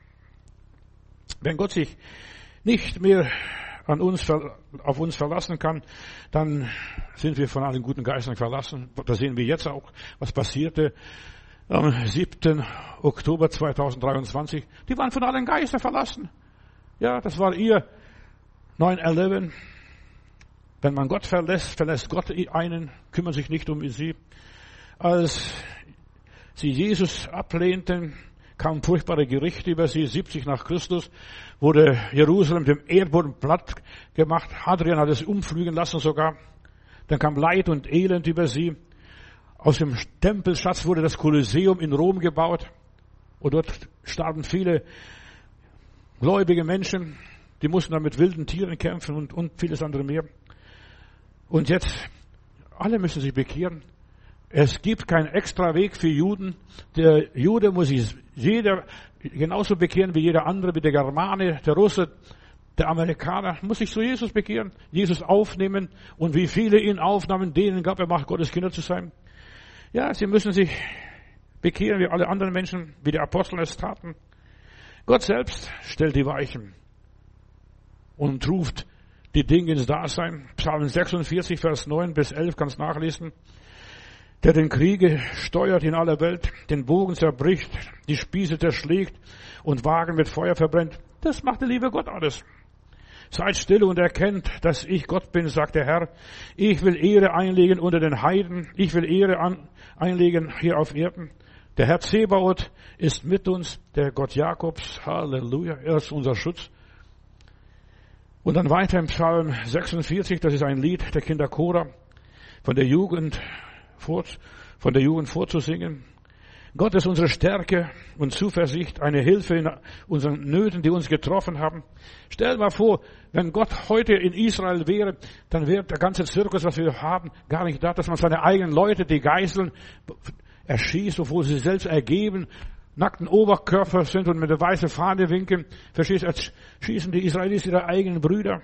Wenn Gott sich nicht mehr an uns, auf uns verlassen kann, dann sind wir von allen guten Geistern verlassen. Das sehen wir jetzt auch, was passierte am siebten Oktober zweitausenddreiundzwanzig. Die waren von allen Geistern verlassen. Ja, das war ihr neun elf. Wenn man Gott verlässt, verlässt Gott einen, kümmert sich nicht um sie. Als sie Jesus ablehnten, kamen furchtbare Gerichte über sie. siebzig nach Christus wurde Jerusalem dem Erdboden platt gemacht. Hadrian hat es umflügen lassen sogar. Dann kam Leid und Elend über sie. Aus dem Tempelschatz wurde das Kolosseum in Rom gebaut. Und dort starben viele gläubige Menschen. Die mussten dann mit wilden Tieren kämpfen und, und vieles andere mehr. Und jetzt, alle müssen sich bekehren. Es gibt keinen extra Weg für Juden. Der Jude muss sich jeder genauso bekehren wie jeder andere, wie der Germane, der Russe, der Amerikaner, muss sich zu Jesus bekehren, Jesus aufnehmen. Und wie viele ihn aufnahmen, denen gab er Macht, Gottes Kinder zu sein. Ja, sie müssen sich bekehren wie alle anderen Menschen, wie die Apostel es taten. Gott selbst stellt die Weichen und ruft die Dinge ins Dasein. Psalm sechsundvierzig, Vers neun bis elf, kannst nachlesen. Der den Kriege steuert in aller Welt, den Bogen zerbricht, die Spieße zerschlägt und Wagen mit Feuer verbrennt. Das macht der liebe Gott alles. Seid still und erkennt, dass ich Gott bin, sagt der Herr. Ich will Ehre einlegen unter den Heiden. Ich will Ehre an, einlegen hier auf Erden. Der Herr Zebaoth ist mit uns, der Gott Jakobs. Halleluja, er ist unser Schutz. Und dann weiter im Psalm sechsundvierzig, das ist ein Lied der Kinder Chora, von der Jugend fort, von der Jugend vorzusingen. Gott ist unsere Stärke und Zuversicht, eine Hilfe in unseren Nöten, die uns getroffen haben. Stell mal vor, wenn Gott heute in Israel wäre, dann wäre der ganze Zirkus, was wir haben, gar nicht da, dass man seine eigenen Leute, die Geiseln, erschießt, obwohl sie selbst ergeben, nackten Oberkörper sind und mit der weißen Fahne winken. Verstehst du, schießen die Israelis ihre eigenen Brüder.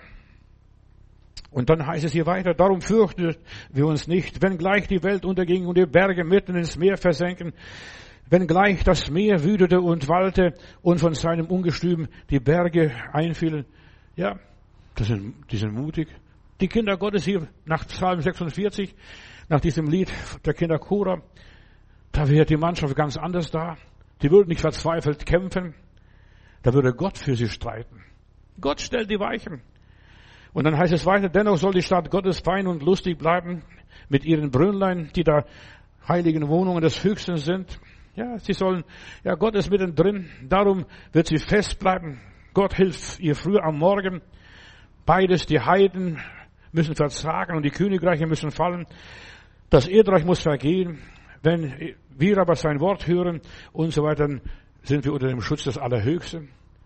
Und dann heißt es hier weiter, darum fürchten wir uns nicht, wenn gleich die Welt unterging und die Berge mitten ins Meer versenken, wenn gleich das Meer wütete und wallte und von seinem Ungestüm die Berge einfielen. Ja, das sind, die sind mutig. Die Kinder Gottes hier nach Psalm sechsundvierzig, nach diesem Lied der Kinder Chora, da wäre die Mannschaft ganz anders da. Die würden nicht verzweifelt kämpfen. Da würde Gott für sie streiten. Gott stellt die Weichen. Und dann heißt es weiter, dennoch soll die Stadt Gottes fein und lustig bleiben mit ihren Brünnlein, die da heiligen Wohnungen des Höchsten sind. Ja, sie sollen, ja, Gott ist mittendrin, darum wird sie fest bleiben. Gott hilft ihr früh am Morgen. Beides, die Heiden müssen verzagen und die Königreiche müssen fallen. Das Erdreich muss vergehen. Wenn wir aber sein Wort hören und so weiter, dann sind wir unter dem Schutz des Allerhöchsten.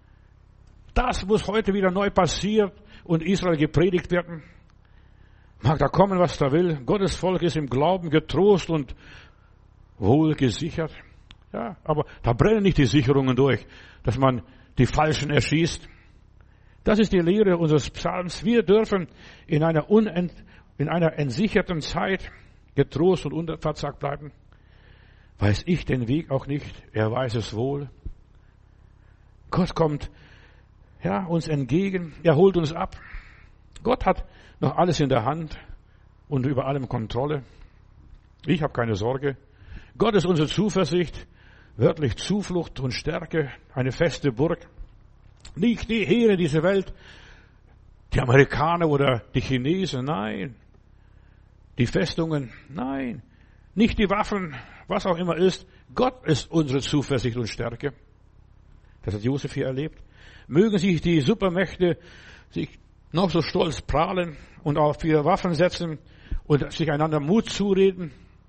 Das muss heute wieder neu passieren und Israel gepredigt werden. Mag da kommen, was da will. Gottes Volk ist im Glauben getrost und wohl gesichert. Ja, aber da brennen nicht die Sicherungen durch, dass man die Falschen erschießt. Das ist die Lehre unseres Psalms. Wir dürfen in einer, unent, in einer entsicherten Zeit getrost und unverzagt bleiben. Weiß ich den Weg auch nicht, er weiß es wohl. Gott kommt ja, uns entgegen, er holt uns ab. Gott hat noch alles in der Hand und über allem Kontrolle. Ich habe keine Sorge. Gott ist unsere Zuversicht, wörtlich Zuflucht und Stärke, eine feste Burg. Nicht die Heere dieser Welt, die Amerikaner oder die Chinesen, nein. Die Festungen, nein. Nicht die Waffen, was auch immer ist. Gott ist unsere Zuversicht und Stärke. Das hat Josef hier erlebt. Mögen sich die Supermächte sich noch so stolz prahlen und auf ihre Waffen setzen und sich einander Mut zureden.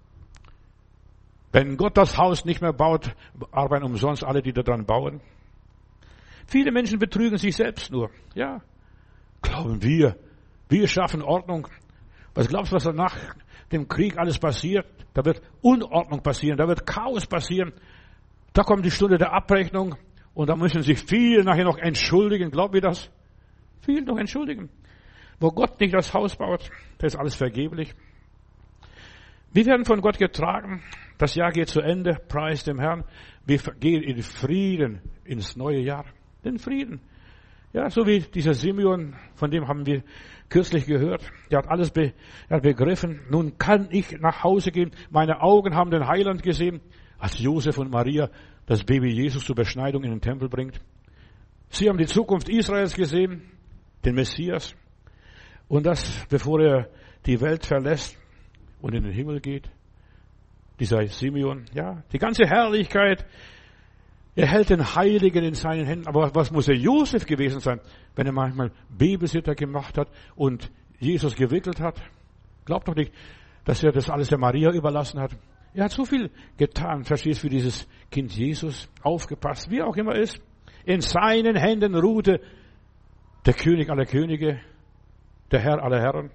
Wenn Gott das Haus nicht mehr baut, arbeiten umsonst alle, die daran bauen. Viele Menschen betrügen sich selbst nur. Ja, glauben wir. Wir schaffen Ordnung. Was glaubst du, was nach dem Krieg alles passiert? Da wird Unordnung passieren, da wird Chaos passieren. Da kommt die Stunde der Abrechnung und da müssen sich viele nachher noch entschuldigen. Glaubt ihr das? Viele noch entschuldigen. Wo Gott nicht das Haus baut, da ist alles vergeblich. Wir werden von Gott getragen. Das Jahr geht zu Ende. Preis dem Herrn. Wir gehen in Frieden ins neue Jahr. Den Frieden. Ja, so wie dieser Simeon, von dem haben wir kürzlich gehört. Der hat alles be, er hat begriffen. Nun kann ich nach Hause gehen. Meine Augen haben den Heiland gesehen, als Josef und Maria das Baby Jesus zur Beschneidung in den Tempel bringt. Sie haben die Zukunft Israels gesehen, den Messias. Und das, bevor er die Welt verlässt und in den Himmel geht. Dieser Simeon, ja, die ganze Herrlichkeit. Er hält den Heiligen in seinen Händen. Aber was muss er Josef gewesen sein, wenn er manchmal Babysitter gemacht hat und Jesus gewickelt hat? Glaubt doch nicht, dass er das alles der Maria überlassen hat. Er hat so viel getan, verstehst du, für dieses Kind Jesus, aufgepasst, wie auch immer ist. In seinen Händen ruhte der König aller Könige, der Herr aller Herren.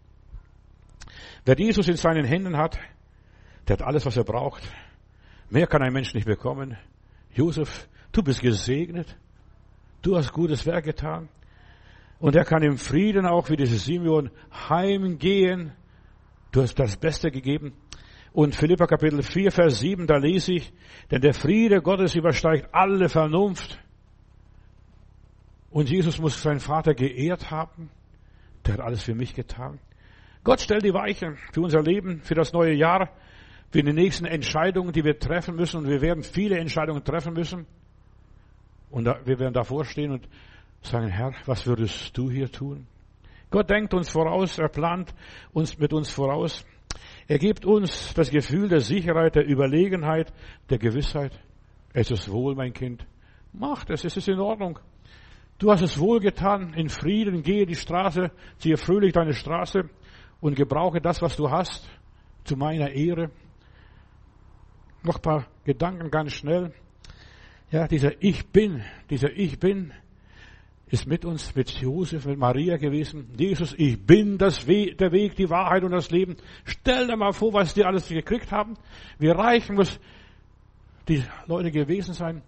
Wer Jesus in seinen Händen hat, der hat alles, was er braucht. Mehr kann ein Mensch nicht bekommen. Josef, du bist gesegnet. Du hast gutes Werk getan. Und er kann im Frieden auch wie dieses Simeon heimgehen. Du hast das Beste gegeben. Und Philipper Kapitel vier, Vers sieben, da lese ich, denn der Friede Gottes übersteigt alle Vernunft. Und Jesus muss seinen Vater geehrt haben. Der hat alles für mich getan. Gott stellt die Weichen für unser Leben, für das neue Jahr, für die nächsten Entscheidungen, die wir treffen müssen. Und wir werden viele Entscheidungen treffen müssen. Und da, wir werden davor stehen und sagen, Herr, was würdest du hier tun? Gott denkt uns voraus, er plant uns mit uns voraus. Er gibt uns das Gefühl der Sicherheit, der Überlegenheit, der Gewissheit. Es ist wohl, mein Kind. Mach das, es ist in Ordnung. Du hast es wohl getan, in Frieden, gehe die Straße, ziehe fröhlich deine Straße und gebrauche das, was du hast, zu meiner Ehre. Noch ein paar Gedanken ganz schnell. Ja, dieser Ich Bin, dieser Ich Bin ist mit uns, mit Josef, mit Maria gewesen. Jesus, ich bin das We- der Weg, die Wahrheit und das Leben. Stell dir mal vor, was die alles gekriegt haben. Wie reich muss die Leute gewesen sein.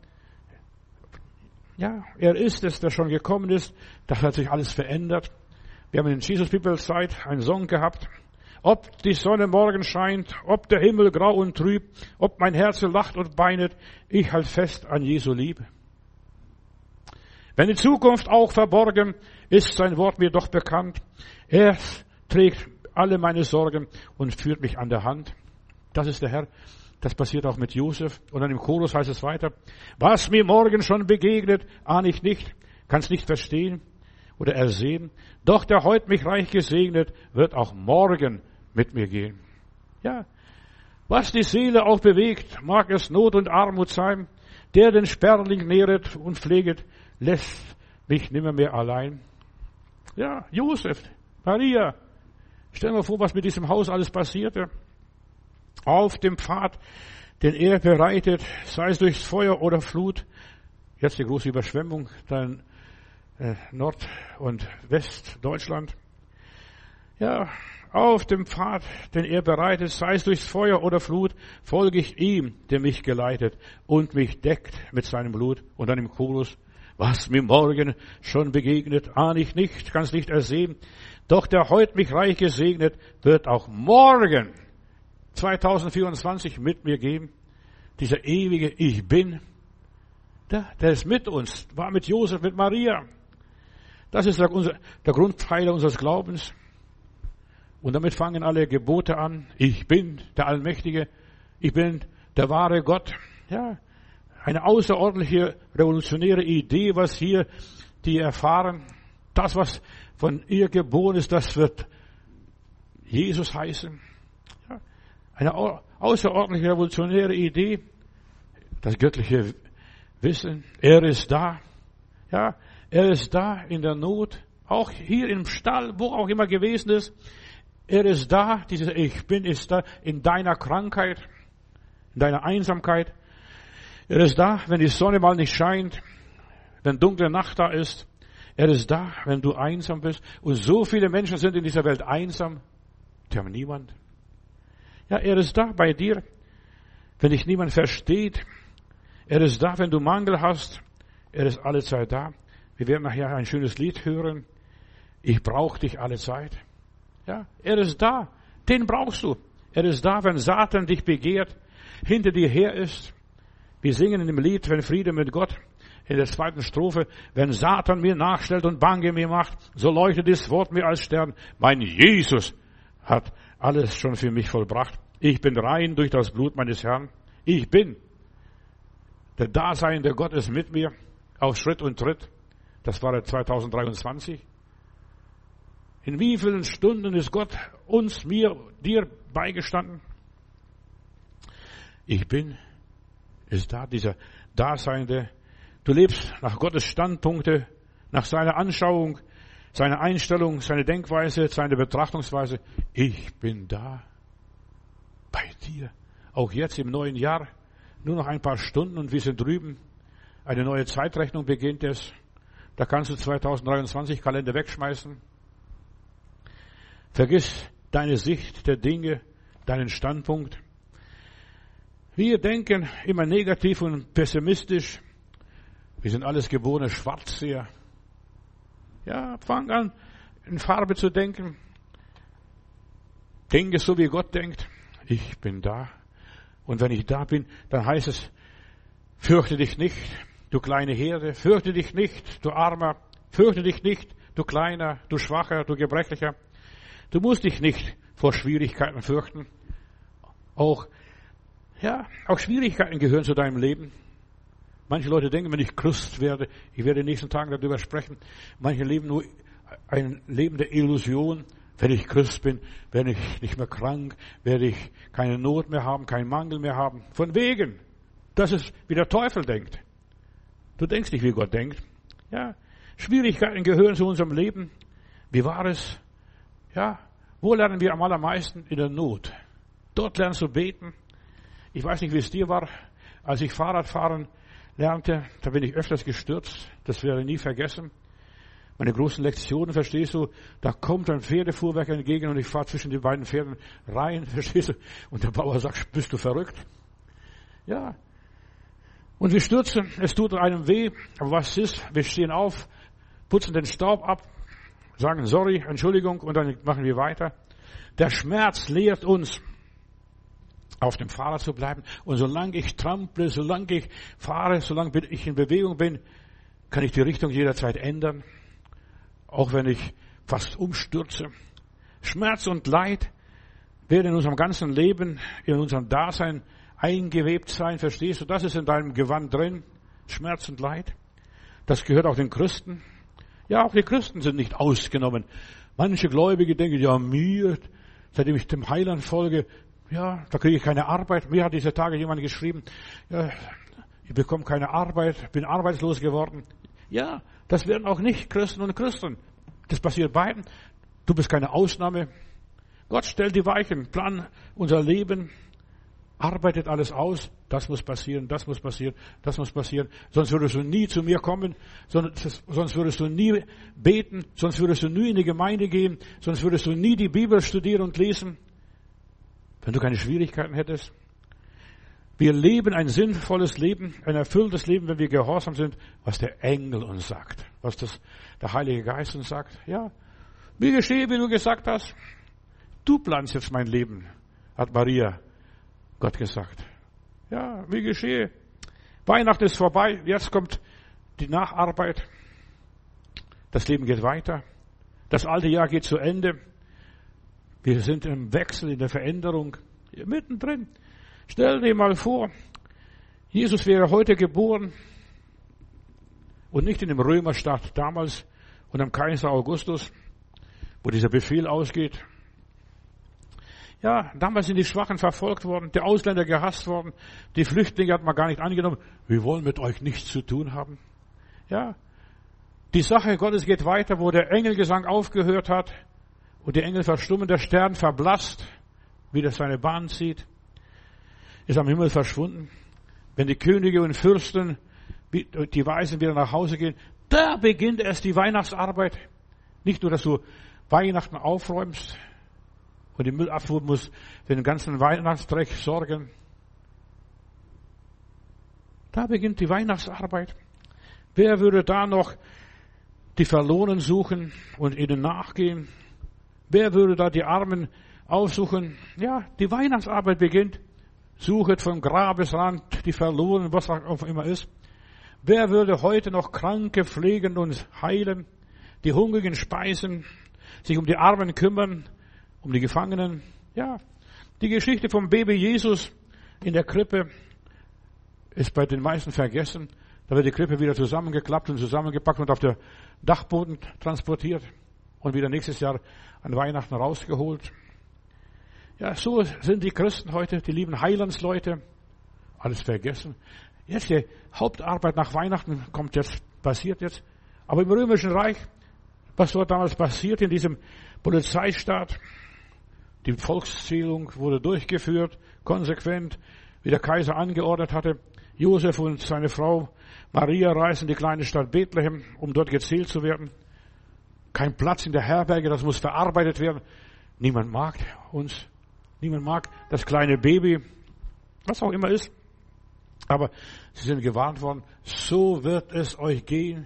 Ja, er ist es, der schon gekommen ist. Das hat sich alles verändert. Wir haben in Jesus People Zeit einen Song gehabt. Ob die Sonne morgen scheint, ob der Himmel grau und trüb, ob mein Herz lacht und weinet, ich halt fest an Jesu Liebe. Wenn die Zukunft auch verborgen, ist sein Wort mir doch bekannt. Er trägt alle meine Sorgen und führt mich an der Hand. Das ist der Herr. Das passiert auch mit Josef. Und dann im Chorus heißt es weiter. Was mir morgen schon begegnet, ahne ich nicht, kann's nicht verstehen oder ersehen. Doch der heut mich reich gesegnet, wird auch morgen mit mir gehen. Ja, was die Seele auch bewegt, mag es Not und Armut sein, der den Sperling nähret und pfleget, lässt mich nimmer mehr allein. Ja, Josef, Maria, stell dir vor, was mit diesem Haus alles passierte. Auf dem Pfad, den er bereitet, sei es durchs Feuer oder Flut. Jetzt die große Überschwemmung da in äh, Nord- und Westdeutschland. Ja, auf dem Pfad, den er bereitet, sei es durchs Feuer oder Flut, folge ich ihm, der mich geleitet und mich deckt mit seinem Blut. Und dann im Chorus, was mir morgen schon begegnet, ahne ich nicht, kann's nicht ersehen. Doch der heut mich reich gesegnet, wird auch morgen zweitausendvierundzwanzig mit mir geben. Dieser ewige Ich Bin, der, der ist mit uns, war mit Josef, mit Maria. Das ist der, unser, der Grundpfeiler unseres Glaubens. Und damit fangen alle Gebote an. Ich bin der Allmächtige. Ich bin der wahre Gott. Ja, eine außerordentliche, revolutionäre Idee, was hier die erfahren. Das, was von ihr geboren ist, das wird Jesus heißen. Ja, Eine außerordentlich revolutionäre Idee. Das göttliche Wissen. Er ist da. Ja, er ist da in der Not. Auch hier im Stall, wo auch immer gewesen ist. Er ist da. Dieses Ich Bin ist da in deiner Krankheit, in deiner Einsamkeit. Er ist da, wenn die Sonne mal nicht scheint, wenn dunkle Nacht da ist. Er ist da, wenn du einsam bist. Und so viele Menschen sind in dieser Welt einsam. Die haben niemand. Ja, er ist da bei dir, wenn dich niemand versteht. Er ist da, wenn du Mangel hast. Er ist alle Zeit da. Wir werden nachher ein schönes Lied hören. Ich brauche dich alle Zeit. Ja, er ist da. Den brauchst du. Er ist da, wenn Satan dich begehrt, hinter dir her ist. Wir singen in dem Lied, wenn Friede mit Gott, in der zweiten Strophe, wenn Satan mir nachstellt und Bange mir macht, so leuchtet das Wort mir als Stern. Mein Jesus hat alles schon für mich vollbracht. Ich bin rein durch das Blut meines Herrn. Ich bin. Der daseinende Gott ist mit mir auf Schritt und Tritt. Das war er zweitausenddreiundzwanzig. In wie vielen Stunden ist Gott uns, mir, dir beigestanden? Ich bin, ist da, dieser Daseinende. Du lebst nach Gottes Standpunkte, nach seiner Anschauung, seiner Einstellung, seine Denkweise, seine Betrachtungsweise. Ich bin da bei dir. Auch jetzt im neuen Jahr, nur noch ein paar Stunden und wir sind drüben. Eine neue Zeitrechnung beginnt es. Da kannst du zweitausenddreiundzwanzig Kalender wegschmeißen. Vergiss deine Sicht der Dinge, deinen Standpunkt. Wir denken immer negativ und pessimistisch. Wir sind alles geborene Schwarzseher. Ja, fang an, in Farbe zu denken. Denke so, wie Gott denkt. Ich bin da. Und wenn ich da bin, dann heißt es, fürchte dich nicht, du kleine Herde. Fürchte dich nicht, du Armer. Fürchte dich nicht, du Kleiner, du Schwacher, du Gebrechlicher. Du musst dich nicht vor Schwierigkeiten fürchten. Auch, ja, auch Schwierigkeiten gehören zu deinem Leben. Manche Leute denken, wenn ich Christ werde, ich werde in den nächsten Tagen darüber sprechen, manche leben nur ein Leben der Illusion. Wenn ich Christ bin, werde ich nicht mehr krank, werde ich keine Not mehr haben, keinen Mangel mehr haben. Von wegen. Das ist, wie der Teufel denkt. Du denkst nicht, wie Gott denkt. Ja, Schwierigkeiten gehören zu unserem Leben. Wie war es? Ja, wo lernen wir am allermeisten? In der Not. Dort lernst du beten. Ich weiß nicht, wie es dir war, als ich Fahrradfahren lernte, da bin ich öfters gestürzt. Das werde ich nie vergessen. Meine großen Lektionen, verstehst du, da kommt ein Pferdefuhrwerk entgegen und ich fahre zwischen die beiden Pferden rein, verstehst du? Und der Bauer sagt, bist du verrückt? Ja. Und wir stürzen, es tut einem weh, aber was ist? Wir stehen auf, putzen den Staub ab, sagen sorry, Entschuldigung und dann machen wir weiter. Der Schmerz lehrt uns, auf dem Fahrrad zu bleiben. Und solange ich trample, solange ich fahre, solange ich in Bewegung bin, kann ich die Richtung jederzeit ändern. Auch wenn ich fast umstürze. Schmerz und Leid werden in unserem ganzen Leben, in unserem Dasein eingewebt sein. Verstehst du? Das ist in deinem Gewand drin. Schmerz und Leid. Das gehört auch den Christen. Ja, auch die Christen sind nicht ausgenommen. Manche Gläubige denken, ja, mir, seitdem ich dem Heiland folge, ja, da kriege ich keine Arbeit. Mir hat diese Tage jemand geschrieben, ja, ich bekomme keine Arbeit, bin arbeitslos geworden. Ja, das werden auch nicht Christen und Christen. Das passiert beiden. Du bist keine Ausnahme. Gott stellt die Weichen, Plan unser Leben, arbeitet alles aus. Das muss passieren, das muss passieren, das muss passieren. Sonst würdest du nie zu mir kommen, sonst würdest du nie beten, sonst würdest du nie in die Gemeinde gehen, sonst würdest du nie die Bibel studieren und lesen. Wenn du keine Schwierigkeiten hättest. Wir leben ein sinnvolles Leben, ein erfülltes Leben, wenn wir gehorsam sind, was der Engel uns sagt, was das, der Heilige Geist uns sagt. Ja, wie geschehe, wie du gesagt hast. Du planst jetzt mein Leben, hat Maria Gott gesagt. Ja, wie geschehe. Weihnachten ist vorbei, jetzt kommt die Nacharbeit. Das Leben geht weiter. Das alte Jahr geht zu Ende. Wir sind im Wechsel, in der Veränderung, hier mittendrin. Stell dir mal vor, Jesus wäre heute geboren und nicht in dem Römerstaat damals und am Kaiser Augustus, wo dieser Befehl ausgeht. Ja, damals sind die Schwachen verfolgt worden, die Ausländer gehasst worden, die Flüchtlinge hat man gar nicht angenommen. Wir wollen mit euch nichts zu tun haben. Ja, die Sache Gottes geht weiter, wo der Engelgesang aufgehört hat und die Engel verstummen, der Stern verblasst, wie das seine Bahn zieht, ist am Himmel verschwunden. Wenn die Könige und Fürsten, die Weisen wieder nach Hause gehen, da beginnt erst die Weihnachtsarbeit. Nicht nur, dass du Weihnachten aufräumst und die Müllabfuhr muss für den ganzen Weihnachtsdreck sorgen. Da beginnt die Weihnachtsarbeit. Wer würde da noch die Verlorenen suchen und ihnen nachgehen? Wer würde da die Armen aufsuchen? Ja, die Weihnachtsarbeit beginnt. Suchet vom Grabesrand die Verlorenen, was auch immer ist. Wer würde heute noch Kranke pflegen und heilen, die Hungrigen speisen, sich um die Armen kümmern, um die Gefangenen? Ja, die Geschichte vom Baby Jesus in der Krippe ist bei den meisten vergessen. Da wird die Krippe wieder zusammengeklappt und zusammengepackt und auf der Dachboden transportiert und wieder nächstes Jahr an Weihnachten rausgeholt. Ja, so sind die Christen heute, die lieben Heilandsleute. Alles vergessen. Jetzt die Hauptarbeit nach Weihnachten kommt jetzt, passiert jetzt. Aber im Römischen Reich, was dort damals passiert in diesem Polizeistaat, die Volkszählung wurde durchgeführt, konsequent, wie der Kaiser angeordnet hatte. Josef und seine Frau Maria reisen in die kleine Stadt Bethlehem, um dort gezählt zu werden. Kein Platz in der Herberge, das muss verarbeitet werden. Niemand mag uns. Niemand mag das kleine Baby, was auch immer ist. Aber sie sind gewarnt worden, so wird es euch gehen.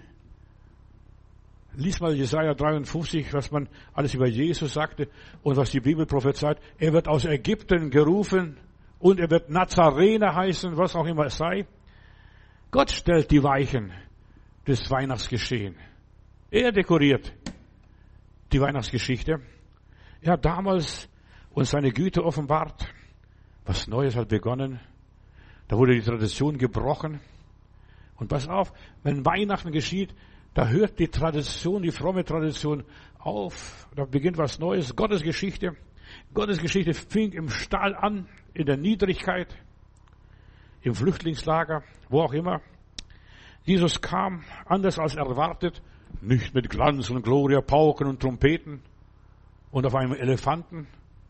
Lies mal Jesaja dreiundfünfzig, was man alles über Jesus sagte und was die Bibel prophezeit. Er wird aus Ägypten gerufen und er wird Nazarener heißen, was auch immer es sei. Gott stellt die Weichen des Weihnachtsgeschehen. Er dekoriert die Weihnachtsgeschichte. Er hat damals uns seine Güte offenbart. Was Neues hat begonnen. Da wurde die Tradition gebrochen. Und pass auf, wenn Weihnachten geschieht, da hört die Tradition, die fromme Tradition auf. Da beginnt was Neues. Gottes Geschichte. Gottes Geschichte fing im Stall an, in der Niedrigkeit, im Flüchtlingslager, wo auch immer. Jesus kam anders als erwartet, nicht mit Glanz und Gloria, Pauken und Trompeten und auf einem Elefanten.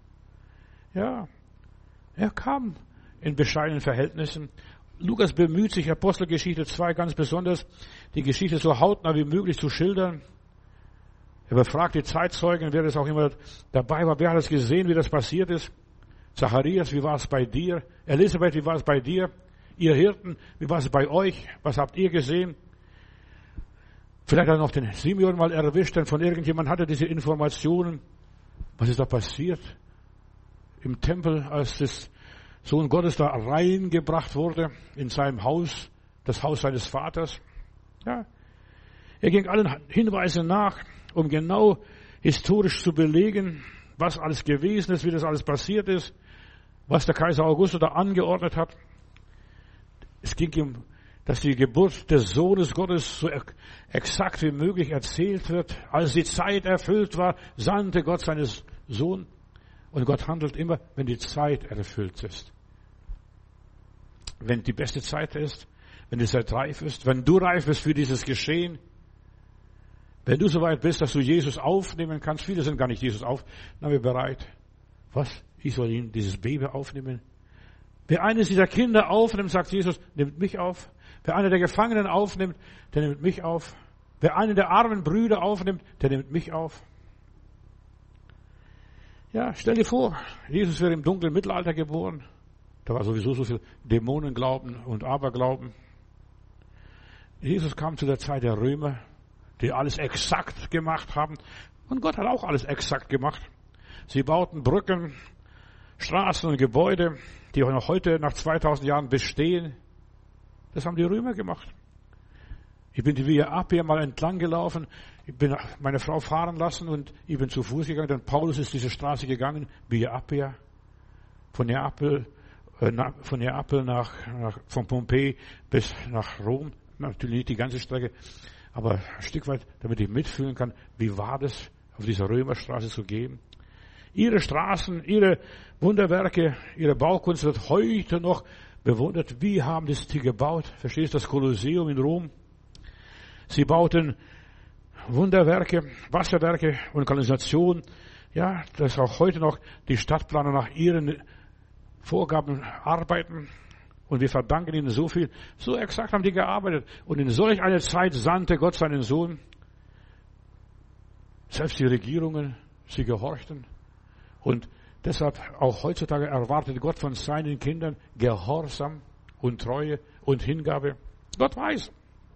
Ja, er kam in bescheidenen Verhältnissen. Lukas bemüht sich, Apostelgeschichte zwei ganz besonders, die Geschichte so hautnah wie möglich zu schildern. Er befragt die Zeitzeugen, wer das auch immer dabei war, wer hat es gesehen, wie das passiert ist. Zacharias, wie war es bei dir? Elisabeth, wie war es bei dir? Ihr Hirten, wie war es bei euch? Was habt ihr gesehen? Vielleicht hat er noch den Simeon mal erwischt, denn von irgendjemand hatte diese Informationen. Was ist da passiert? Im Tempel, als das Sohn Gottes da reingebracht wurde, in seinem Haus, das Haus seines Vaters. Ja. Er ging allen Hinweisen nach, um genau historisch zu belegen, was alles gewesen ist, wie das alles passiert ist, was der Kaiser Augustus da angeordnet hat. Es ging ihm, dass die Geburt des Sohnes Gottes so exakt wie möglich erzählt wird. Als die Zeit erfüllt war, sandte Gott seinen Sohn. Und Gott handelt immer, wenn die Zeit erfüllt ist. Wenn die beste Zeit ist, wenn die Zeit reif ist, wenn du reif bist für dieses Geschehen, wenn du so weit bist, dass du Jesus aufnehmen kannst. Viele sind gar nicht Jesus auf. Dann wir bereit. Was? Ich soll ihn, dieses Baby aufnehmen? Wer eines dieser Kinder aufnimmt, sagt Jesus, nimmt mich auf. Wer einer der Gefangenen aufnimmt, der nimmt mich auf. Wer einen der armen Brüder aufnimmt, der nimmt mich auf. Ja, stell dir vor, Jesus wäre im dunklen Mittelalter geboren. Da war sowieso so viel Dämonenglauben und Aberglauben. Jesus kam zu der Zeit der Römer, die alles exakt gemacht haben. Und Gott hat auch alles exakt gemacht. Sie bauten Brücken, Straßen und Gebäude, die auch noch heute nach zweitausend Jahren bestehen. Das haben die Römer gemacht. Ich bin die Via Appia mal entlang gelaufen. Ich bin meine Frau fahren lassen und ich bin zu Fuß gegangen. Denn Paulus ist diese Straße gegangen, Via Appia, von Neapel, äh, von Neapel nach, nach, von Pompeji bis nach Rom. Natürlich nicht die ganze Strecke, aber ein Stück weit, damit ich mitfühlen kann, wie war das, auf dieser Römerstraße zu gehen. Ihre Straßen, ihre Wunderwerke, ihre Baukunst wird heute noch bewundert. Wie haben das die gebaut? Verstehst du, das Kolosseum in Rom? Sie bauten Wunderwerke, Wasserwerke und Kanalisation. Ja, dass auch heute noch die Stadtplaner nach ihren Vorgaben arbeiten. Und wir verdanken ihnen so viel. So exakt haben die gearbeitet. Und in solch einer Zeit sandte Gott seinen Sohn. Selbst die Regierungen, sie gehorchten. Und deshalb auch heutzutage erwartet Gott von seinen Kindern Gehorsam und Treue und Hingabe. Gott weiß,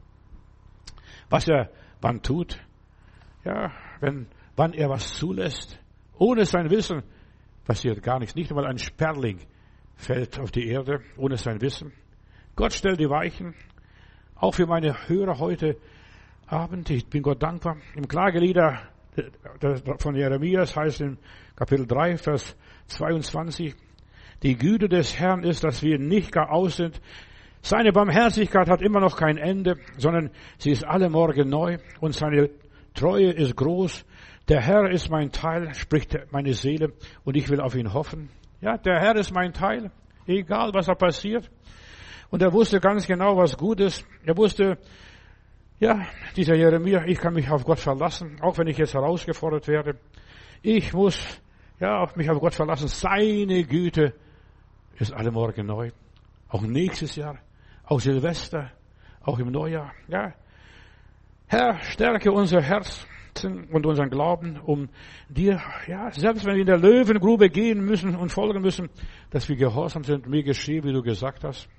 was er wann tut. Ja, wenn, wann er was zulässt. Ohne sein Wissen passiert gar nichts. Nicht einmal ein Sperling fällt auf die Erde ohne sein Wissen. Gott stellt die Weichen. Auch für meine Hörer heute Abend. Ich bin Gott dankbar. Im Klagelieder von Jeremias heißt in Kapitel drei, Vers zweiundzwanzig, die Güte des Herrn ist, dass wir nicht gar aus sind. Seine Barmherzigkeit hat immer noch kein Ende, sondern sie ist alle Morgen neu und seine Treue ist groß. Der Herr ist mein Teil, spricht meine Seele, und ich will auf ihn hoffen. Ja, der Herr ist mein Teil, egal was da passiert. Und er wusste ganz genau, was gut ist. Er wusste, ja, dieser Jeremia, ich kann mich auf Gott verlassen, auch wenn ich jetzt herausgefordert werde. Ich muss, ja, auf mich auf Gott verlassen. Seine Güte ist alle Morgen neu. Auch nächstes Jahr, auch Silvester, auch im Neujahr, ja. Herr, stärke unser Herz und unseren Glauben, um dir, ja, selbst wenn wir in der Löwengrube gehen müssen und folgen müssen, dass wir gehorsam sind, mir geschehe, wie du gesagt hast.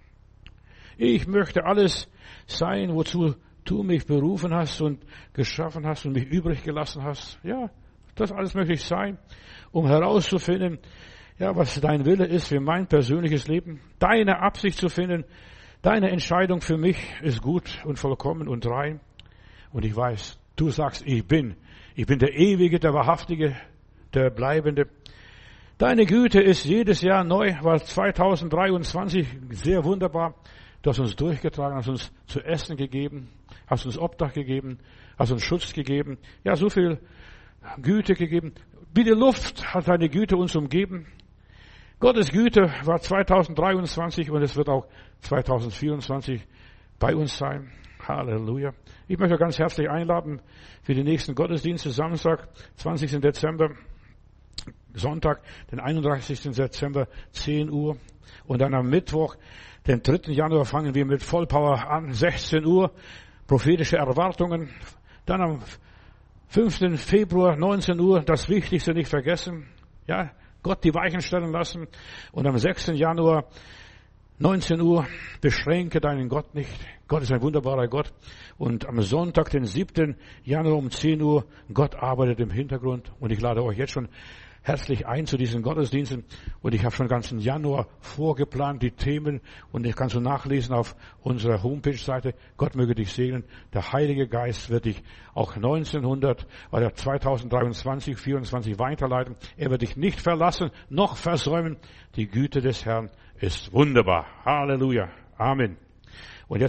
Ich möchte alles sein, wozu du mich berufen hast und geschaffen hast und mich übrig gelassen hast. Ja, das alles möchte ich sein, um herauszufinden, ja, was dein Wille ist für mein persönliches Leben, deine Absicht zu finden, deine Entscheidung für mich ist gut und vollkommen und rein. Und ich weiß, du sagst, ich bin. Ich bin der Ewige, der Wahrhaftige, der Bleibende. Deine Güte ist jedes Jahr neu, war zweitausenddreiundzwanzig sehr wunderbar. Du hast uns durchgetragen, hast uns zu essen gegeben, hast uns Obdach gegeben, hast uns Schutz gegeben. Ja, so viel Güte gegeben. Wie die Luft hat deine Güte uns umgeben. Gottes Güte war zweitausenddreiundzwanzig und es wird auch zweitausendvierundzwanzig bei uns sein. Halleluja. Ich möchte ganz herzlich einladen für die nächsten Gottesdienste, Samstag, zwanzigsten Dezember, Sonntag, den einunddreißigsten Dezember, zehn Uhr. Und dann am Mittwoch, den dritten Januar, fangen wir mit Vollpower an, sechzehn Uhr, prophetische Erwartungen. Dann am fünften Februar, neunzehn Uhr, das Wichtigste nicht vergessen. Ja, Gott die Weichen stellen lassen. Und am sechsten Januar, neunzehn Uhr, beschränke deinen Gott nicht. Gott ist ein wunderbarer Gott. Und am Sonntag, den siebten Januar um zehn Uhr, Gott arbeitet im Hintergrund. Und ich lade euch jetzt schon herzlich ein zu diesen Gottesdiensten. Und ich habe schon den ganzen Januar vorgeplant, die Themen. Und das kannst du nachlesen auf unserer Homepage-Seite. Gott möge dich segnen. Der Heilige Geist wird dich auch neunzehnhundert oder zweitausenddreiundzwanzig, vierundzwanzig weiterleiten. Er wird dich nicht verlassen, noch versäumen. Die Güte des Herrn ist wunderbar. Halleluja. Amen.